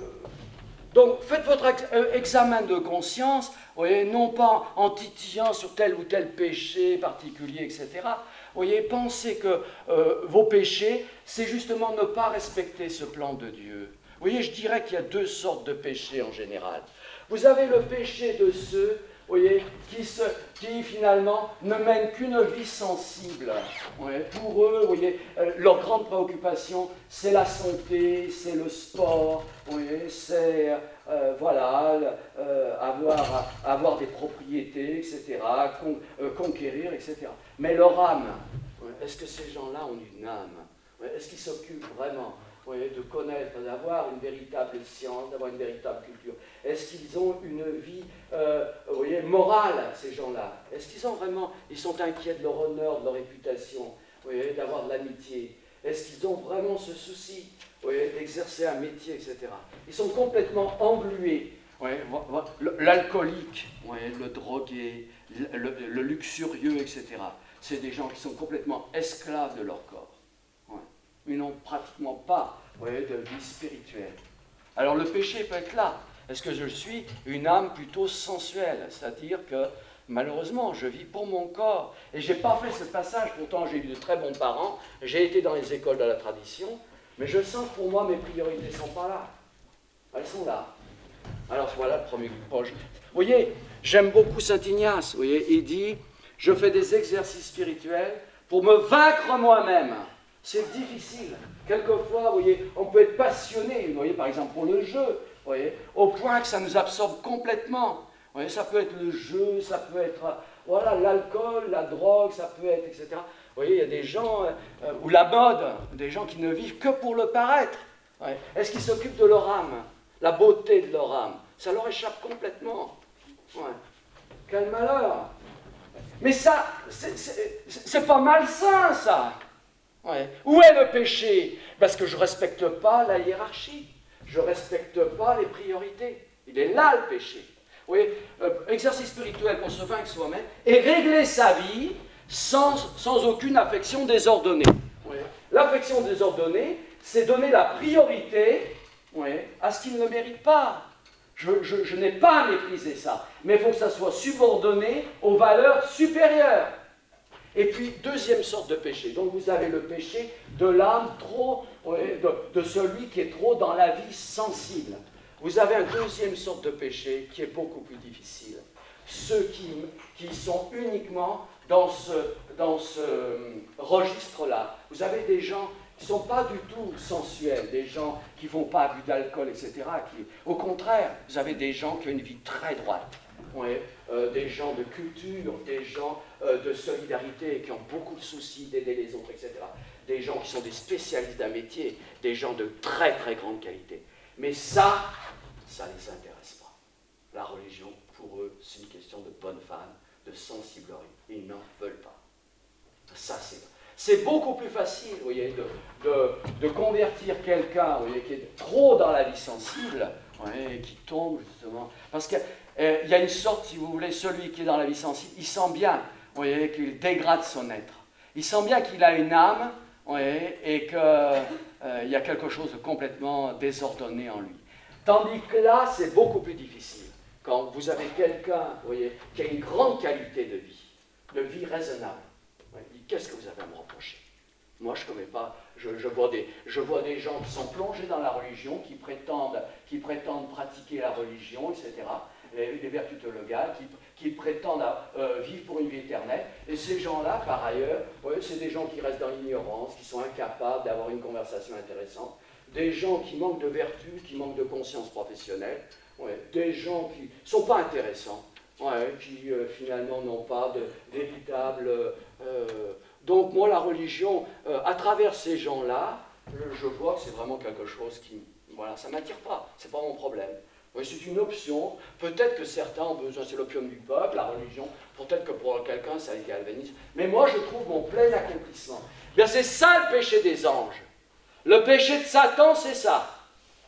donc faites votre ex- euh, examen de conscience, voyez, non pas en titillant sur tel ou tel péché particulier, et cetera. Voyez, pensez que euh, vos péchés, c'est justement ne pas respecter ce plan de Dieu. Vous voyez, je dirais qu'il y a deux sortes de péchés en général. Vous avez le péché de ceux, voyez, qui, se, qui finalement ne mènent qu'une vie sensible. Ouais, pour eux, vous voyez, euh, leur grande préoccupation, c'est la santé, c'est le sport, voyez, c'est euh, voilà, euh, avoir, avoir des propriétés, et cetera, con, euh, conquérir, et cetera. Mais leur âme, ouais, est-ce que ces gens-là ont une âme? Ouais, est-ce qu'ils s'occupent vraiment? Vous voyez, de connaître, d'avoir une véritable science, d'avoir une véritable culture. Est-ce qu'ils ont une vie, euh, vous voyez, morale, ces gens-là? Est-ce qu'ils ont vraiment, ils sont inquiets de leur honneur, de leur réputation, vous voyez, d'avoir de l'amitié? Est-ce qu'ils ont vraiment ce souci, vous voyez, d'exercer un métier, et cetera. Ils sont complètement englués. Vous voyez, l'alcoolique, vous voyez, le drogué, le, le, le luxurieux, et cetera. C'est des gens qui sont complètement esclaves de leur corps. Ils n'ont pratiquement pas, vous voyez, de vie spirituelle. Alors le péché peut être là. Est-ce que je suis une âme plutôt sensuelle? C'est-à-dire que, malheureusement, je vis pour mon corps. Et je n'ai pas fait ce passage, pourtant j'ai eu de très bons parents, j'ai été dans les écoles de la tradition, mais je sens que pour moi, mes priorités ne sont pas là. Elles sont là. Alors voilà le premier projet. Vous voyez, j'aime beaucoup Saint Ignace. Vous voyez, il dit, je fais des exercices spirituels pour me vaincre moi-même. C'est difficile. Quelquefois, vous voyez, on peut être passionné, vous voyez, par exemple, pour le jeu, vous voyez, au point que ça nous absorbe complètement. Vous voyez, ça peut être le jeu, ça peut être, voilà, l'alcool, la drogue, ça peut être, et cetera. Vous voyez, il y a des gens, euh, ou la mode, des gens qui ne vivent que pour le paraître. Ouais. Est-ce qu'ils s'occupent de leur âme, la beauté de leur âme? Ça leur échappe complètement. Ouais. Quel malheur. Mais ça, c'est, c'est, c'est pas malsain, ça. Ouais. Où est le péché? Parce que je ne respecte pas la hiérarchie, je ne respecte pas les priorités. Il est là le péché. Vous voyez, euh, exercice spirituel pour se vaincre soi-même et régler sa vie sans, sans aucune affection désordonnée. Ouais. L'affection désordonnée, c'est donner la priorité, ouais, à ce qu'il ne mérite pas. Je, je, je n'ai pas méprisé ça, mais il faut que ça soit subordonné aux valeurs supérieures. Et puis, deuxième sorte de péché. Donc, vous avez le péché de l'âme trop, de, de celui qui est trop dans la vie sensible. Vous avez une deuxième sorte de péché qui est beaucoup plus difficile. Ceux qui, qui sont uniquement dans ce, dans ce registre-là. Vous avez des gens qui ne sont pas du tout sensuels, des gens qui ne font pas abus d'alcool, et cetera. Qui, au contraire, vous avez des gens qui ont une vie très droite, ouais, euh, des gens de culture, des gens euh, de solidarité, qui ont beaucoup de soucis d'aider les autres, et cetera. Des gens qui sont des spécialistes d'un métier, des gens de très très grande qualité. Mais ça, ça ne les intéresse pas. La religion, pour eux, c'est une question de bonne femme, de sensiblerie. Ils n'en veulent pas. Ça, c'est... C'est beaucoup plus facile, vous voyez, de, de, de convertir quelqu'un, vous voyez, qui est trop dans la vie sensible, vous voyez, qui tombe, justement. Parce qu'il euh, y a une sorte, si vous voulez, celui qui est dans la vie sensible, il sent bien, vous voyez, qu'il dégrade son être. Il sent bien qu'il a une âme, vous voyez, et qu'il euh, y a quelque chose de complètement désordonné en lui. Tandis que là, c'est beaucoup plus difficile. Quand vous avez quelqu'un, vous voyez, qui a une grande qualité de vie, de vie raisonnable, qu'est-ce que vous avez à me reprocher? Moi, je ne connais pas, je, je, vois des, je vois des gens qui sont plongés dans la religion, qui prétendent, qui prétendent pratiquer la religion, et cetera, les, les vertus théologales, qui, qui prétendent à, euh, vivre pour une vie éternelle. Et ces gens-là, par ailleurs, ouais, c'est des gens qui restent dans l'ignorance, qui sont incapables d'avoir une conversation intéressante, des gens qui manquent de vertu, qui manquent de conscience professionnelle, ouais, des gens qui ne sont pas intéressants. Ouais, qui euh, finalement n'ont pas de véritable... Euh, donc moi, la religion, euh, à travers ces gens-là, je, je vois que c'est vraiment quelque chose qui... Voilà, ça ne m'attire pas, ce n'est pas mon problème. Oui, c'est une option, peut-être que certains ont besoin, c'est l'opium du peuple, la religion, peut-être que pour quelqu'un, ça le galvanise, mais moi, je trouve mon plein accomplissement. Bien, c'est ça le péché des anges. Le péché de Satan, c'est ça.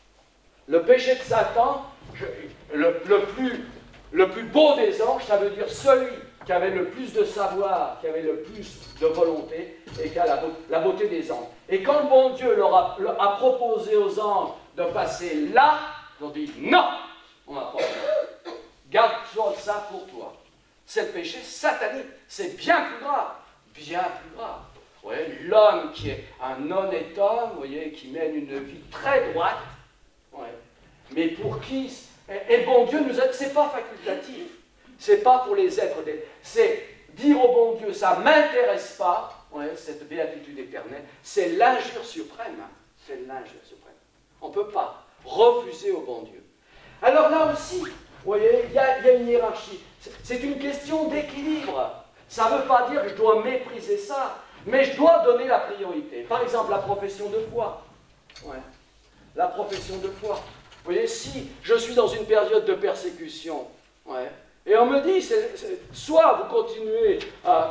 Le péché de Satan, je, le, le plus... Le plus beau des anges, ça veut dire celui qui avait le plus de savoir, qui avait le plus de volonté, et qui a la, la beauté des anges. Et quand le bon Dieu leur a, leur a proposé aux anges de passer là, ils ont dit non, on n'a pas besoin. Garde ça pour toi. C'est le péché satanique, c'est bien plus grave, bien plus grave. Vous voyez, l'homme qui est un honnête homme, vous voyez, qui mène une vie très droite, ouais, mais pour qui... Et, et bon Dieu, nous a, c'est pas facultatif, c'est pas pour les êtres, des, c'est dire au bon Dieu, ça m'intéresse pas, ouais, cette béatitude éternelle, c'est l'injure suprême, c'est l'injure suprême. On ne peut pas refuser au bon Dieu. Alors là aussi, vous voyez, il y, y a une hiérarchie, c'est, c'est une question d'équilibre. Ça ne veut pas dire que je dois mépriser ça, mais je dois donner la priorité. Par exemple, la profession de foi. Ouais. La profession de foi. Vous voyez, si je suis dans une période de persécution, ouais, et on me dit, c'est, c'est, soit vous continuez à,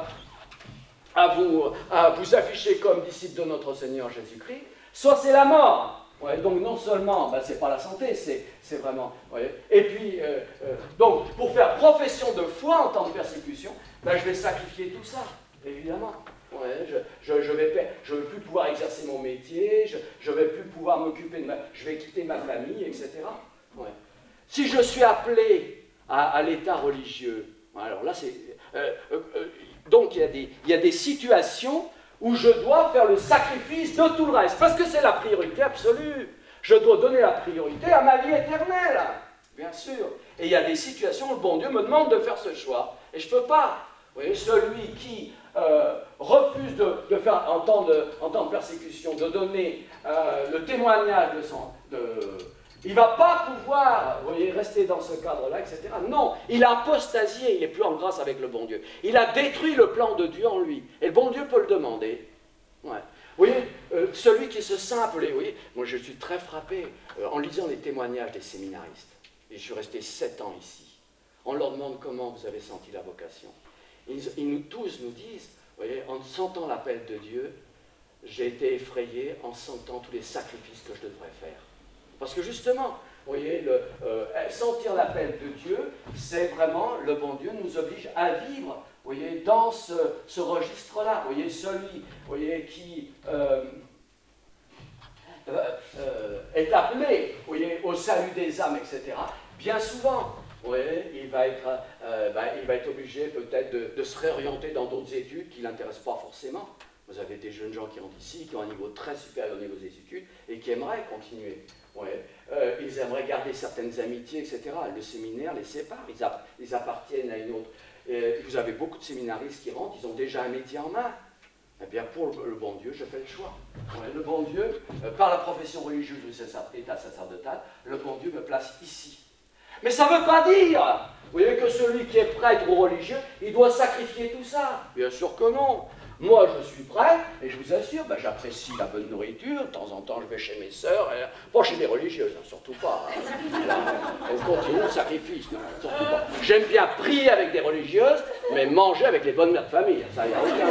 à, vous, à vous afficher comme disciple de notre Seigneur Jésus-Christ, soit c'est la mort. Ouais, donc non seulement, ben, c'est pas la santé, c'est, c'est vraiment... Ouais, et puis, euh, euh, donc, pour faire profession de foi en temps de persécution, ben, je vais sacrifier tout ça, évidemment. Ouais, je ne je, je vais, je vais plus pouvoir exercer mon métier, je ne vais plus pouvoir m'occuper de ma... Je vais quitter ma famille, et cetera. Ouais. Si je suis appelé à, à l'état religieux, alors là, c'est... Euh, euh, euh, donc, il y a des, il y a des situations où je dois faire le sacrifice de tout le reste, parce que c'est la priorité absolue. Je dois donner la priorité à ma vie éternelle, bien sûr. Et il y a des situations où le bon Dieu me demande de faire ce choix, et je ne peux pas. Vous voyez, celui qui... Euh, refuse de, de faire en temps de, en temps de persécution, de donner euh, le témoignage de son... De, il ne va pas pouvoir, vous voyez, rester dans ce cadre-là, et cetera. Non, il a apostasié, il n'est plus en grâce avec le bon Dieu. Il a détruit le plan de Dieu en lui. Et le bon Dieu peut le demander. Ouais. Vous voyez, euh, celui qui se sent appelé, vous voyez, moi je suis très frappé euh, en lisant les témoignages des séminaristes. Et je suis resté sept ans ici. On leur demande comment vous avez senti la vocation. Ils, ils nous tous nous disent, vous voyez, en sentant l'appel de Dieu, j'ai été effrayé en sentant tous les sacrifices que je devrais faire. Parce que justement, vous voyez, le, euh, sentir l'appel de Dieu, c'est vraiment, le bon Dieu nous oblige à vivre, vous voyez, dans ce, ce registre-là. Vous voyez, celui, vous voyez, qui euh, euh, euh, est appelé, vous voyez, au salut des âmes, et cetera, bien souvent, oui, il va être, euh, ben, il va être obligé peut-être de, de se réorienter dans d'autres études qui ne l'intéressent pas forcément. Vous avez des jeunes gens qui rentrent ici, qui ont un niveau très supérieur au niveau des études et qui aimeraient continuer. Ouais. Euh, ils aimeraient garder certaines amitiés, et cetera. Le séminaire les sépare, ils, a, ils appartiennent à une autre. Et vous avez beaucoup de séminaristes qui rentrent, ils ont déjà un métier en main. Eh bien, pour le, le bon Dieu, je fais le choix. Ouais, le bon Dieu, euh, par la profession religieuse ou état sacerdotal, le bon Dieu me place ici. Mais ça ne veut pas dire, vous voyez, que celui qui est prêtre ou religieux, il doit sacrifier tout ça. Bien sûr que non. Moi, je suis prêtre, et je vous assure, ben, j'apprécie la bonne nourriture. De temps en temps, je vais chez mes sœurs, et, pas chez les religieuses, hein, surtout pas. Hein. Là, on continue le sacrifice, non, surtout pas. J'aime bien prier avec des religieuses, mais manger avec les bonnes mères de famille, ça y a aucun.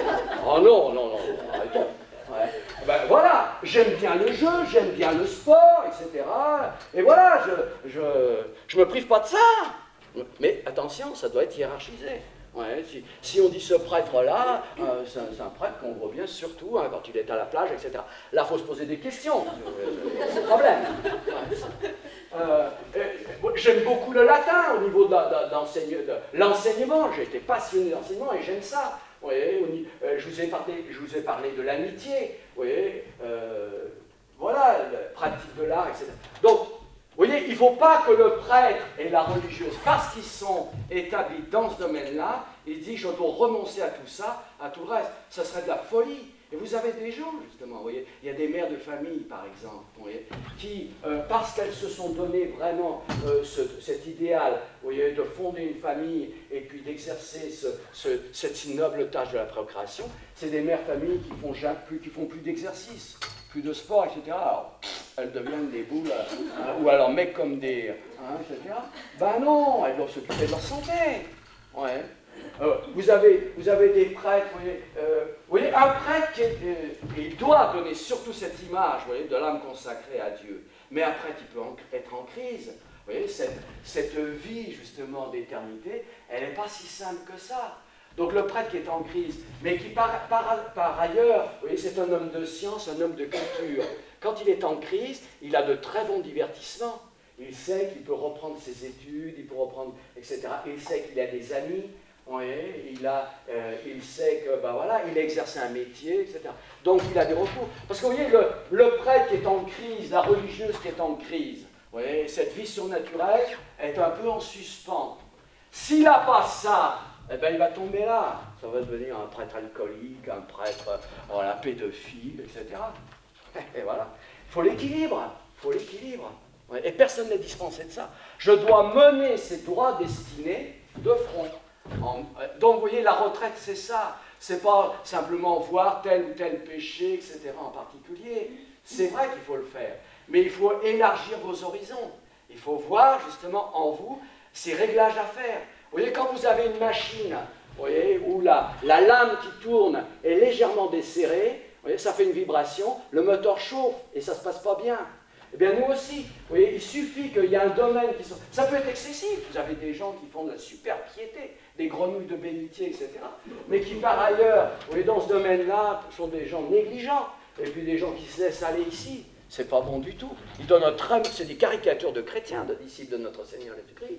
Oh non, non, non, arrêtons. Ouais. Ben, voilà, j'aime bien le jeu, j'aime bien le sport, et cetera. Et voilà, je, je, je me prive pas de ça. Mais attention, ça doit être hiérarchisé. Ouais, si, si on dit ce prêtre-là, euh, c'est un, un prêtre qu'on voit bien surtout hein, quand il est à la plage, et cetera. Là, il faut se poser des questions. C'est le problème. Ouais. Euh, j'aime beaucoup le latin au niveau de, de, de, de l'enseignement. J'ai été passionné d'enseignement et j'aime ça. Vous voyez, euh, je, vous ai parlé, je vous ai parlé de l'amitié. Vous voyez, euh, voilà, la pratique de l'art, et cetera. Donc, vous voyez, il ne faut pas que le prêtre et la religieuse, parce qu'ils sont établis dans ce domaine-là, ils disent je dois renoncer à tout ça, à tout le reste. Ça serait de la folie. Et vous avez des gens, justement, vous voyez, il y a des mères de famille, par exemple, vous voyez, qui, euh, parce qu'elles se sont donné vraiment euh, ce, cet idéal, vous voyez, de fonder une famille et puis d'exercer ce, ce, cette si noble tâche de la procréation, c'est des mères familles qui font plus, qui font plus d'exercice, plus de sport, et cetera. Alors, elles deviennent des boules, hein, ou alors mecs comme des, hein, et cetera. Ben non, elles doivent s'occuper de leur santé. Ouais. Euh, vous, avez, vous avez des prêtres, vous voyez, euh, vous voyez un prêtre, qui est, euh, il doit donner surtout cette image, vous voyez, de l'âme consacrée à Dieu. Mais un prêtre, il peut en, être en crise. Vous voyez, cette, cette vie, justement, d'éternité, elle n'est pas si simple que ça. Donc le prêtre qui est en crise, mais qui par, par, par ailleurs, vous voyez, c'est un homme de science, un homme de culture. Quand il est en crise, il a de très bons divertissements. Il sait qu'il peut reprendre ses études, il peut reprendre, et cetera. Il sait qu'il a des amis, vous voyez, il, a, euh, il sait que, ben voilà, il a exercé un métier, et cetera. Donc il a des recours. Parce que vous voyez, le, le prêtre qui est en crise, la religieuse qui est en crise, vous voyez, cette vie surnaturelle est un peu en suspens. S'il n'a pas ça, eh ben, il va tomber là. Ça va devenir un prêtre alcoolique, un prêtre voilà, pédophile, et cetera. Et voilà. Il faut l'équilibre. Il faut l'équilibre. Et personne n'est dispensé de ça. Je dois mener ces droits destinés de front. En, donc, vous voyez, la retraite, c'est ça. C'est pas simplement voir tel ou tel péché, et cetera en particulier. C'est vrai qu'il faut le faire. Mais il faut élargir vos horizons. Il faut voir, justement, en vous, ces réglages à faire. Vous voyez, quand vous avez une machine, vous voyez, où la, la lame qui tourne est légèrement desserrée, vous voyez, ça fait une vibration, le moteur chauffe et ça ne se passe pas bien. Eh bien, nous aussi, vous voyez, il suffit qu'il y ait un domaine qui soit... Ça peut être excessif. Vous avez des gens qui font de la super piété, des grenouilles de bénitier, et cetera, mais qui, par ailleurs, vous voyez, dans ce domaine-là, sont des gens négligents, et puis des gens qui se laissent aller ici. C'est pas bon du tout. Ils donnent un très... C'est des caricatures de chrétiens, de disciples de notre Seigneur Jésus-Christ.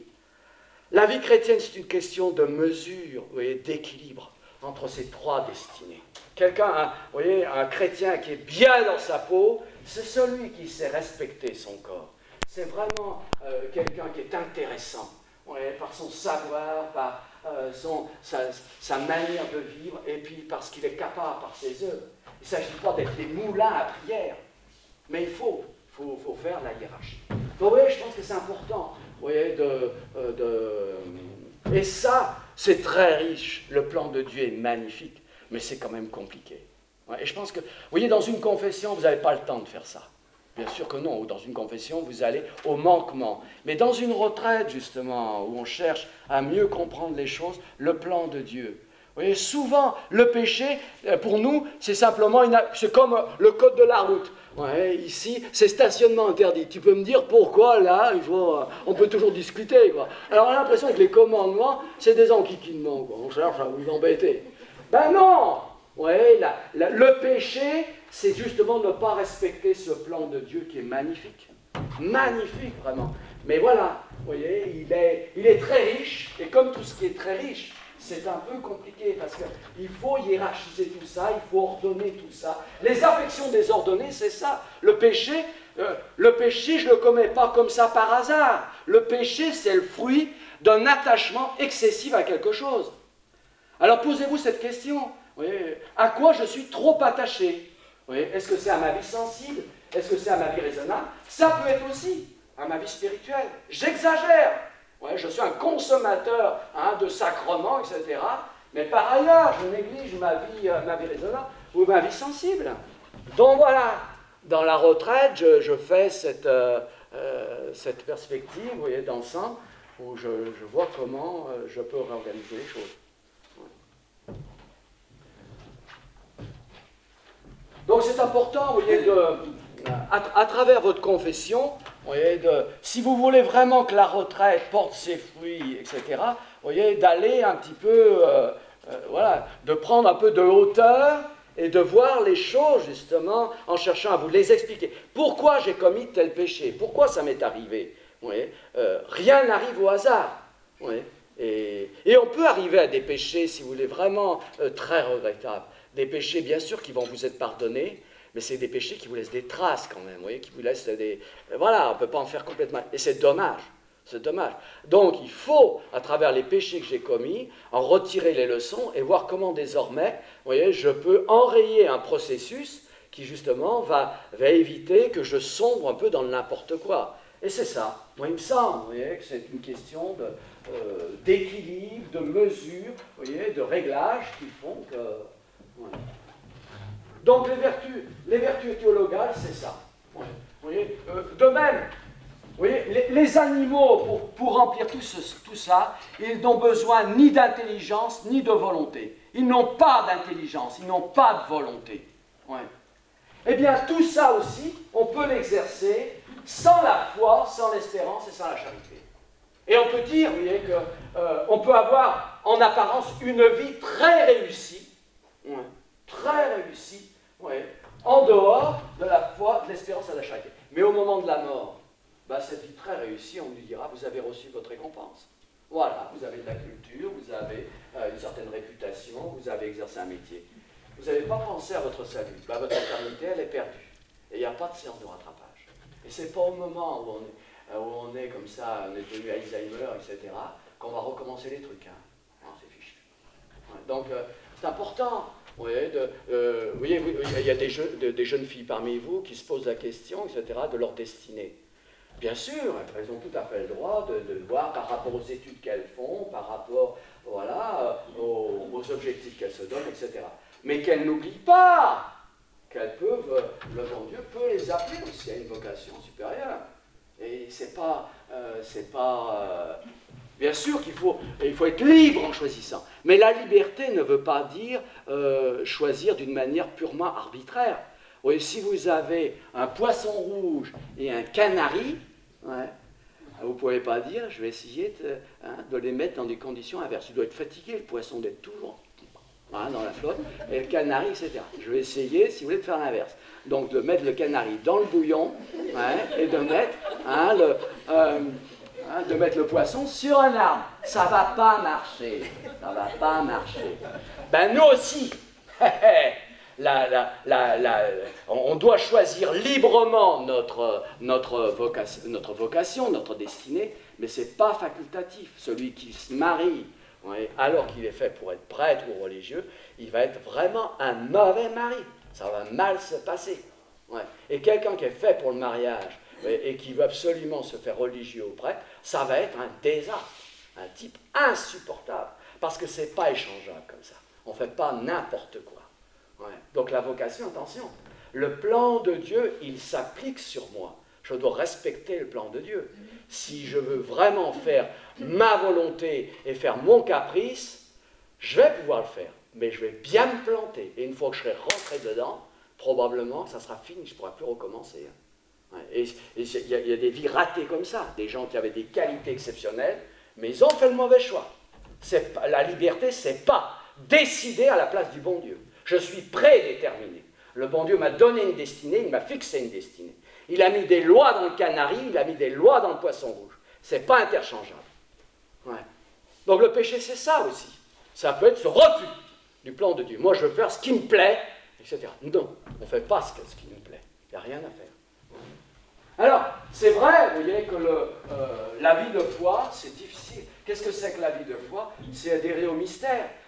La vie chrétienne, c'est une question de mesure, vous voyez, d'équilibre entre ces trois destinées. Quelqu'un, un, vous voyez, un chrétien qui est bien dans sa peau, c'est celui qui sait respecter son corps. C'est vraiment euh, quelqu'un qui est intéressant, vous voyez, par son savoir, par euh, son, sa, sa manière de vivre, et puis parce qu'il est capable par ses œuvres. Il ne s'agit pas d'être des moulins à prière, mais il faut, faut, faut faire la hiérarchie. Donc, vous voyez, je pense que c'est important. Vous voyez, de, euh, de... Et ça, c'est très riche. Le plan de Dieu est magnifique, mais c'est quand même compliqué. Ouais, et je pense que, vous voyez, dans une confession, vous n'avez pas le temps de faire ça. Bien sûr que non. Dans une confession, vous allez au manquement. Mais dans une retraite, justement, où on cherche à mieux comprendre les choses, le plan de Dieu. Vous voyez, souvent, le péché, pour nous, c'est simplement, une... c'est comme le code de la route. Ouais, ici, c'est stationnement interdit. Tu peux me dire pourquoi, là, il faut, on peut toujours discuter, quoi. Alors, on a l'impression que les commandements, c'est des enquiquinements, quoi. On cherche à vous embêter. Ben non! Ouais, la, la, le péché, c'est justement ne pas respecter ce plan de Dieu qui est magnifique. Magnifique, vraiment. Mais voilà, vous voyez, il est, il est très riche, et comme tout ce qui est très riche, c'est un peu compliqué parce qu'il faut hiérarchiser tout ça, il faut ordonner tout ça. Les affections désordonnées, c'est ça. Le péché, euh, le péché, je ne le commets pas comme ça par hasard. Le péché, c'est le fruit d'un attachement excessif à quelque chose. Alors posez-vous cette question. Oui, à quoi je suis trop attaché? Oui, est-ce que c'est à ma vie sensible? Est-ce que c'est à ma vie raisonnable? Ça peut être aussi à ma vie spirituelle. J'exagère. Oui, je suis un consommateur hein, de sacrements, et cetera. Mais par ailleurs, je néglige ma vie, euh, ma vie raisonnable ou ma vie sensible. Donc voilà, dans la retraite, je, je fais cette, euh, euh, cette perspective, vous voyez, d'ensemble, où je, je vois comment euh, je peux réorganiser les choses. Ouais. Donc c'est important, vous voyez, de, à, à travers votre confession, vous voyez, de, si vous voulez vraiment que la retraite porte ses fruits, et cetera, vous voyez, d'aller un petit peu, euh, euh, voilà, de prendre un peu de hauteur et de voir les choses, justement, en cherchant à vous les expliquer. Pourquoi j'ai commis tel péché? Pourquoi ça m'est arrivé? Vous voyez, euh, rien n'arrive au hasard. Vous voyez, et, et on peut arriver à des péchés, si vous voulez, vraiment euh, très regrettables. Des péchés, bien sûr, qui vont vous être pardonnés, mais c'est des péchés qui vous laissent des traces quand même, vous voyez, qui vous laissent des... Voilà, on ne peut pas en faire complètement... Et c'est dommage, c'est dommage. Donc, il faut, à travers les péchés que j'ai commis, en retirer les leçons et voir comment désormais, vous voyez, je peux enrayer un processus qui, justement, va, va éviter que je sombre un peu dans le n'importe quoi. Et c'est ça. Moi, il me semble, vous voyez, que c'est une question de, euh, d'équilibre, de mesure, vous voyez, de réglage qui font que... Voilà. Donc les vertus, les vertus théologales, c'est ça. Ouais. Vous voyez, euh, de même, vous voyez, les, les animaux, pour, pour remplir tout, ce, tout ça, ils n'ont besoin ni d'intelligence, ni de volonté. Ils n'ont pas d'intelligence, ils n'ont pas de volonté. Ouais. Eh bien, tout ça aussi, on peut l'exercer sans la foi, sans l'espérance et sans la charité. Et on peut dire, vous voyez, qu'on euh, peut avoir en apparence une vie très réussie, ouais, très réussie, ouais, en dehors de la foi, de l'espérance et de la charité. Mais au moment de la mort, bah, cette vie très réussie, on lui dira, vous avez reçu votre récompense. Voilà, vous avez de la culture, vous avez euh, une certaine réputation, vous avez exercé un métier. Vous n'avez pas pensé à votre salut. Bah, votre éternité, elle est perdue. Et il n'y a pas de séance de rattrapage. Et ce n'est pas au moment où on est, où on est comme ça, on est devenu Alzheimer, et cetera, qu'on va recommencer les trucs. Hein. Non, c'est fichu. Ouais, donc, euh, c'est important. Vous voyez, de, euh, vous voyez, il y a des, jeux, de, des jeunes filles parmi vous qui se posent la question, et cetera, de leur destinée. Bien sûr, elles ont tout à fait le droit de, de voir par rapport aux études qu'elles font, par rapport voilà, aux, aux objectifs qu'elles se donnent, et cetera. Mais qu'elles n'oublient pas qu'elles peuvent, le bon Dieu peut les appeler aussi à une vocation supérieure. Et c'est pas, euh, c'est pas, euh, bien sûr qu'il faut, il faut être libre en choisissant. Mais la liberté ne veut pas dire euh, choisir d'une manière purement arbitraire. Oui, si vous avez un poisson rouge et un canari, ouais, vous ne pouvez pas dire, je vais essayer de, hein, de les mettre dans des conditions inverses. Il doit être fatigué, le poisson, d'être toujours hein, dans la flotte, et le canari, et cetera. Je vais essayer, si vous voulez, de faire l'inverse. Donc, de mettre le canari dans le bouillon, ouais, et de mettre, hein, le, euh, hein, de mettre le poisson sur un arbre. Ça ne va pas marcher. Ça ne va pas marcher. Ben, nous aussi. La, la, la, la, on doit choisir librement notre, notre, vocation, notre vocation, notre destinée, mais ce n'est pas facultatif. Celui qui se marie, ouais, alors qu'il est fait pour être prêtre ou religieux, il va être vraiment un mauvais mari. Ça va mal se passer. Ouais. Et quelqu'un qui est fait pour le mariage ouais, et qui veut absolument se faire religieux ou prêtre, ça va être un désastre, un type insupportable, parce que ce n'est pas échangeable comme ça. On ne fait pas n'importe quoi. Ouais. Donc la vocation, attention, le plan de Dieu, il s'applique sur moi. Je dois respecter le plan de Dieu. Si je veux vraiment faire ma volonté et faire mon caprice, je vais pouvoir le faire, mais je vais bien me planter. Et une fois que je serai rentré dedans, probablement, ça sera fini, je ne pourrai plus recommencer. Ouais. Et il y, y a des vies ratées comme ça, des gens qui avaient des qualités exceptionnelles, mais ils ont fait le mauvais choix. C'est pas, la liberté, ce n'est pas décider à la place du bon Dieu. Je suis prédéterminé. Le bon Dieu m'a donné une destinée, il m'a fixé une destinée. Il a mis des lois dans le canari, il a mis des lois dans le poisson rouge. Ce n'est pas interchangeable. Ouais. Donc le péché, c'est ça aussi. Ça peut être ce refus du plan de Dieu. Moi, je veux faire ce qui me plaît, et cetera. Non, on ne fait pas ce qui nous plaît. Il n'y a rien à faire. Alors, c'est vrai, vous voyez, que le, euh, la vie de foi, c'est difficile. Qu'est-ce que c'est que la vie de foi? C'est adhérer au mystère.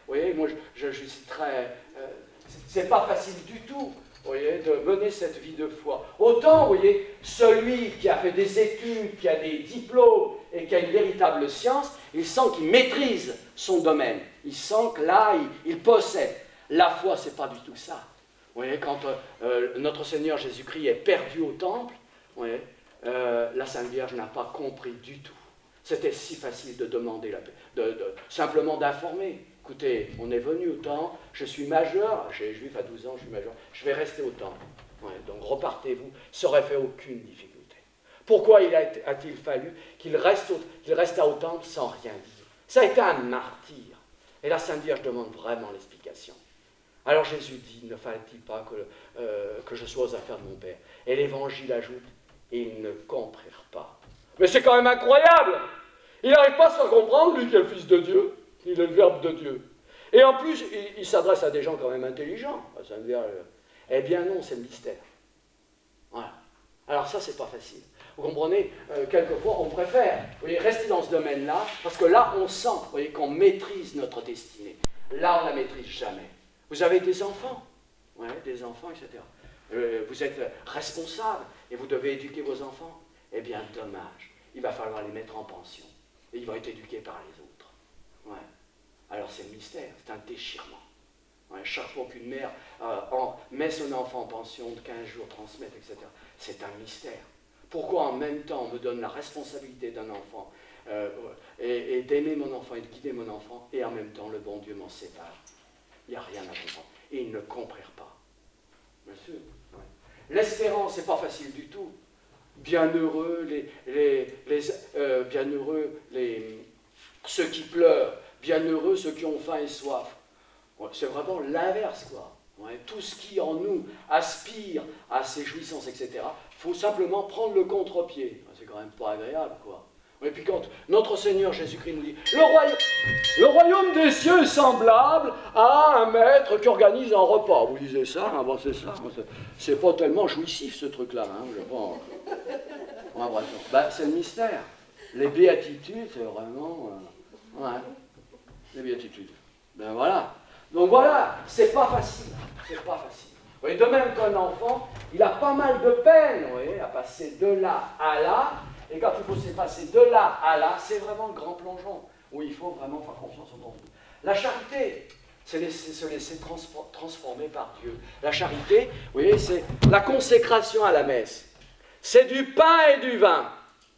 voyez, moi, je, je, je suis très... Euh, c'est pas facile du tout, vous voyez, de mener cette vie de foi. Autant, vous voyez, celui qui a fait des études, qui a des diplômes et qui a une véritable science, il sent qu'il maîtrise son domaine. Il sent que là, il, il possède. La foi, c'est pas du tout ça. Vous voyez, quand euh, notre Seigneur Jésus-Christ est perdu au temple, vous voyez, euh, la Sainte Vierge n'a pas compris du tout. C'était si facile de demander, la, de, de, simplement d'informer. Écoutez, on est venu au temple, je suis majeur, j'ai juif à douze ans, je suis majeur, je vais rester au temple. Ouais, donc repartez-vous, ça n'aurait fait aucune difficulté. Pourquoi il a, a-t-il fallu qu'il reste au, qu'il reste au temple sans rien dire? Ça a été un martyr. Et la Sainte Vierge demande vraiment l'explication. Alors Jésus dit, ne fallait-il pas que, euh, que je sois aux affaires de mon Père? Et l'Évangile ajoute, ils ne comprirent pas. Mais c'est quand même incroyable! Il n'arrive pas à se faire comprendre, lui qui est le Fils de Dieu. Il est le Verbe de Dieu. Et en plus, il, il s'adresse à des gens quand même intelligents. Ça veut dire, euh, eh bien non, c'est le mystère. Voilà. Alors ça, c'est pas facile. Vous comprenez, euh, quelquefois, on préfère vous voyez, rester dans ce domaine-là, parce que là, on sent vous voyez, qu'on maîtrise notre destinée. Là, on ne la maîtrise jamais. Vous avez des enfants, ouais, des enfants, et cetera. Euh, vous êtes responsable et vous devez éduquer vos enfants. Eh bien, dommage. Il va falloir les mettre en pension. Et ils vont être éduqués par les autres. Ouais. Alors c'est le mystère, c'est un déchirement. Ouais, chaque fois qu'une mère euh, en, met son enfant en pension de quinze jours, transmettre, et cetera, c'est un mystère. Pourquoi en même temps on me donne la responsabilité d'un enfant euh, et, et d'aimer mon enfant et de guider mon enfant, et en même temps le bon Dieu m'en sépare? Il n'y a rien à comprendre. Et ils ne comprirent pas. Bien sûr. Ouais. L'espérance, c'est pas facile du tout. Bienheureux les, les, les, euh, bienheureux les, ceux qui pleurent, bienheureux ceux qui ont faim et soif. Ouais, c'est vraiment l'inverse, quoi. Ouais, tout ce qui en nous aspire à ces jouissances, et cetera, il faut simplement prendre le contre-pied. C'est quand même pas agréable, quoi. Et puis quand notre Seigneur Jésus-Christ nous dit le royaume, le royaume des cieux est semblable à un maître qui organise un repas. Vous lisez ça, hein, bon, c'est ça. C'est pas tellement jouissif ce truc-là, hein, je pense. Ouais, bref. Ben, c'est le mystère. Les béatitudes, c'est vraiment. Euh, ouais. Les béatitudes. Ben voilà. Donc voilà, c'est pas facile. C'est pas facile. Vous voyez, de même qu'un enfant, il a pas mal de peine, vous voyez, à passer de là à là. Et quand il faut se passer de là à là, c'est vraiment le grand plongeon, où il faut vraiment faire confiance au bon Dieu. La charité, c'est laisser, se laisser transformer par Dieu. La charité, vous voyez, c'est la consécration à la messe. C'est du pain et du vin.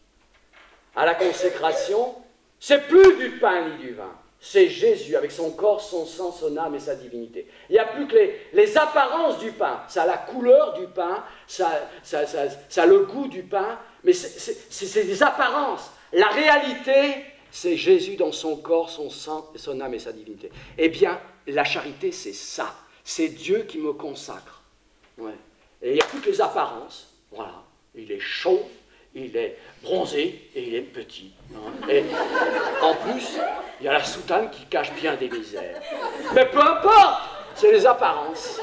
À la consécration, c'est plus du pain ni du vin. C'est Jésus avec son corps, son sang, son âme et sa divinité. Il n'y a plus que les, les apparences du pain. Ça a la couleur du pain, ça, ça, ça, ça a le goût du pain, mais c'est, c'est, c'est des apparences. La réalité, c'est Jésus dans son corps, son sang, son âme et sa divinité. Eh bien, la charité, c'est ça. C'est Dieu qui me consacre. Ouais. Et il y a toutes les apparences. Voilà. Il est chaud, il est bronzé et il est petit. Hein. Et en plus, il y a la soutane qui cache bien des misères. Mais peu importe, c'est les apparences.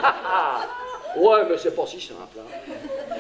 Ouais, mais c'est pas si simple. Hein.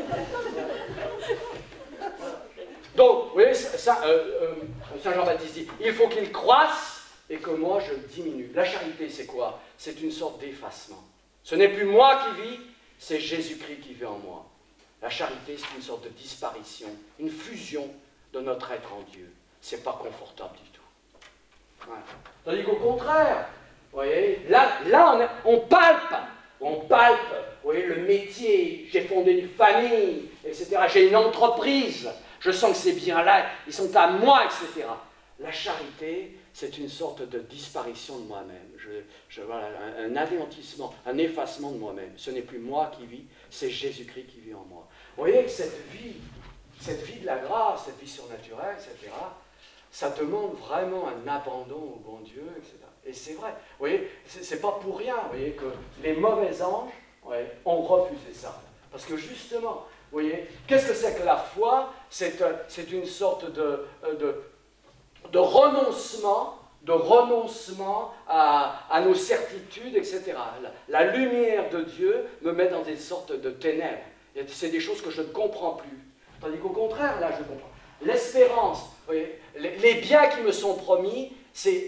Donc, vous voyez, ça, euh, euh, Saint Jean-Baptiste dit, il faut qu'il croisse et que moi je diminue. La charité, c'est quoi? C'est une sorte d'effacement. Ce n'est plus moi qui vis, c'est Jésus-Christ qui vit en moi. La charité, c'est une sorte de disparition, une fusion de notre être en Dieu. C'est pas confortable du tout. Ouais. Tandis qu'au contraire, vous voyez, là, là on, a, on palpe, on palpe, vous voyez, le métier, j'ai fondé une famille, et cetera. J'ai une entreprise, je sens que c'est bien là, ils sont à moi, et cetera. La charité, c'est une sorte de disparition de moi-même. Je, je, voilà, un, un anéantissement, un effacement de moi-même. Ce n'est plus moi qui vis, c'est Jésus-Christ qui vit en moi. Vous voyez que cette vie, cette vie de la grâce, cette vie surnaturelle, et cetera, ça demande vraiment un abandon au bon Dieu, et cetera. Et c'est vrai, vous voyez, c'est, c'est pas pour rien, vous voyez, que les mauvais anges ouais, ont refusé ça. Parce que justement, vous voyez, qu'est-ce que c'est que la foi? C'est, c'est une sorte de, de, de renoncement, de renoncement à, à nos certitudes, et cetera. La, la lumière de Dieu me met dans des sortes de ténèbres. C'est des choses que je ne comprends plus. Tandis qu'au contraire, là, je comprends. L'espérance, vous voyez, les, les biens qui me sont promis, c'est,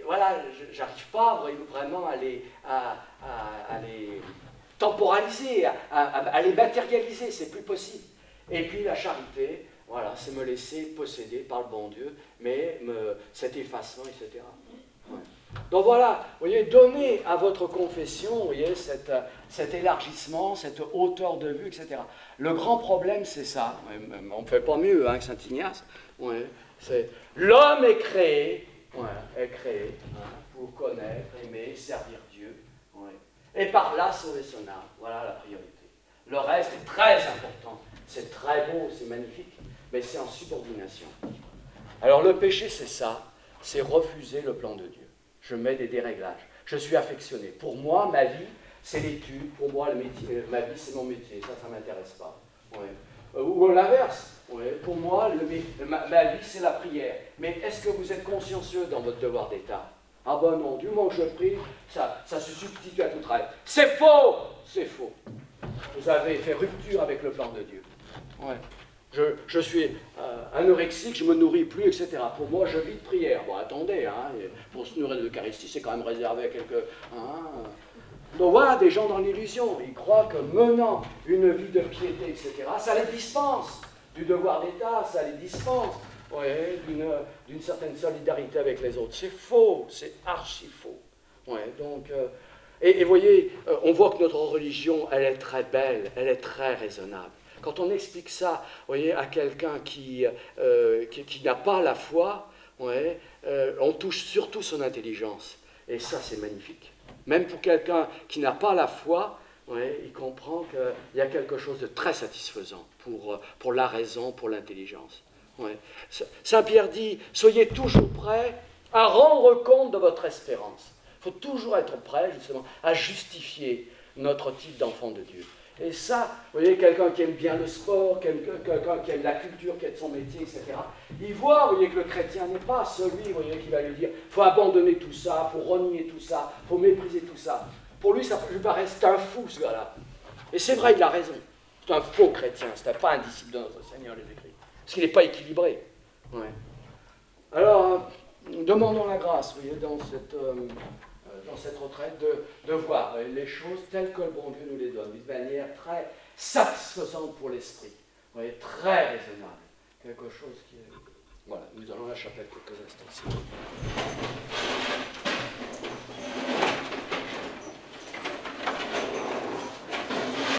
voilà, j'arrive pas voyez, vraiment à les, à, à, à les temporaliser, à, à, à les matérialiser, c'est plus possible. Et puis la charité, voilà, c'est me laisser posséder par le bon Dieu, mais me, cet effacement, et cetera. Ouais. Donc voilà, vous voyez, donnez à votre confession, vous voyez, cette, cet élargissement, cette hauteur de vue, et cetera. Le grand problème, c'est ça. On ne fait pas mieux hein, que Saint Ignace. Ouais, c'est l'homme est créé, ouais, est créé hein, pour connaître, aimer, servir Dieu, ouais, et par là sauver son âme. Voilà la priorité. Le reste est très important. C'est très beau, c'est magnifique, mais c'est en subordination. Alors le péché, c'est ça, c'est refuser le plan de Dieu. Je mets des déréglages. Je suis affectionné. Pour moi, ma vie, c'est l'étude. Pour moi, le métier, ma vie, c'est mon métier. Ça, ça ne m'intéresse pas. Ouais. Ou l'inverse. Ouais. Pour moi, le, ma, ma vie, c'est la prière. Mais est-ce que vous êtes consciencieux dans votre devoir d'État? Ah ben non, du moment que je prie, ça, ça se substitue à tout travail. C'est faux! C'est faux. Vous avez fait rupture avec le plan de Dieu. Ouais. Je, je suis euh, anorexique, je ne me nourris plus, et cetera. Pour moi, je vis de prière. Bon, attendez, hein, pour se nourrir de l'Eucharistie, c'est quand même réservé à quelques... Hein. Donc voilà, des gens dans l'illusion. Ils croient que menant une vie de piété, et cetera, ça les dispense du devoir d'État, ça les dispense ouais, d'une, d'une certaine solidarité avec les autres. C'est faux, c'est archi faux. Ouais, donc, euh, et, et voyez, euh, on voit que notre religion, elle est très belle, elle est très raisonnable. Quand on explique ça, vous voyez, à quelqu'un qui, euh, qui, qui n'a pas la foi, ouais, euh, on touche surtout son intelligence. Et ça, c'est magnifique. Même pour quelqu'un qui n'a pas la foi, ouais, il comprend qu'il y a quelque chose de très satisfaisant pour, pour la raison, pour l'intelligence. Ouais. Saint Pierre dit, soyez toujours prêts à rendre compte de votre espérance. Il faut toujours être prêt, justement, à justifier notre titre d'enfant de Dieu. Et ça, vous voyez, quelqu'un qui aime bien le sport, quelqu'un qui aime la culture, qui aime son métier, et cetera, il voit, vous voyez, que le chrétien n'est pas celui, vous voyez, qui va lui dire « il faut abandonner tout ça, il faut renier tout ça, il faut mépriser tout ça ». Pour lui, ça lui paraît, c'est un fou, ce gars-là. Et c'est vrai, il a raison. C'est un faux chrétien, c'est pas un disciple de notre Seigneur, les écrits. Parce qu'il n'est pas équilibré. Ouais. Alors, demandons la grâce, vous voyez, dans cette... Euh, dans cette retraite, de, de voir les choses telles que le bon Dieu nous les donne, d'une manière très satisfaisante pour l'esprit, vous voyez, très raisonnable, quelque chose qui est... Voilà, nous allons à la chapelle quelques instants.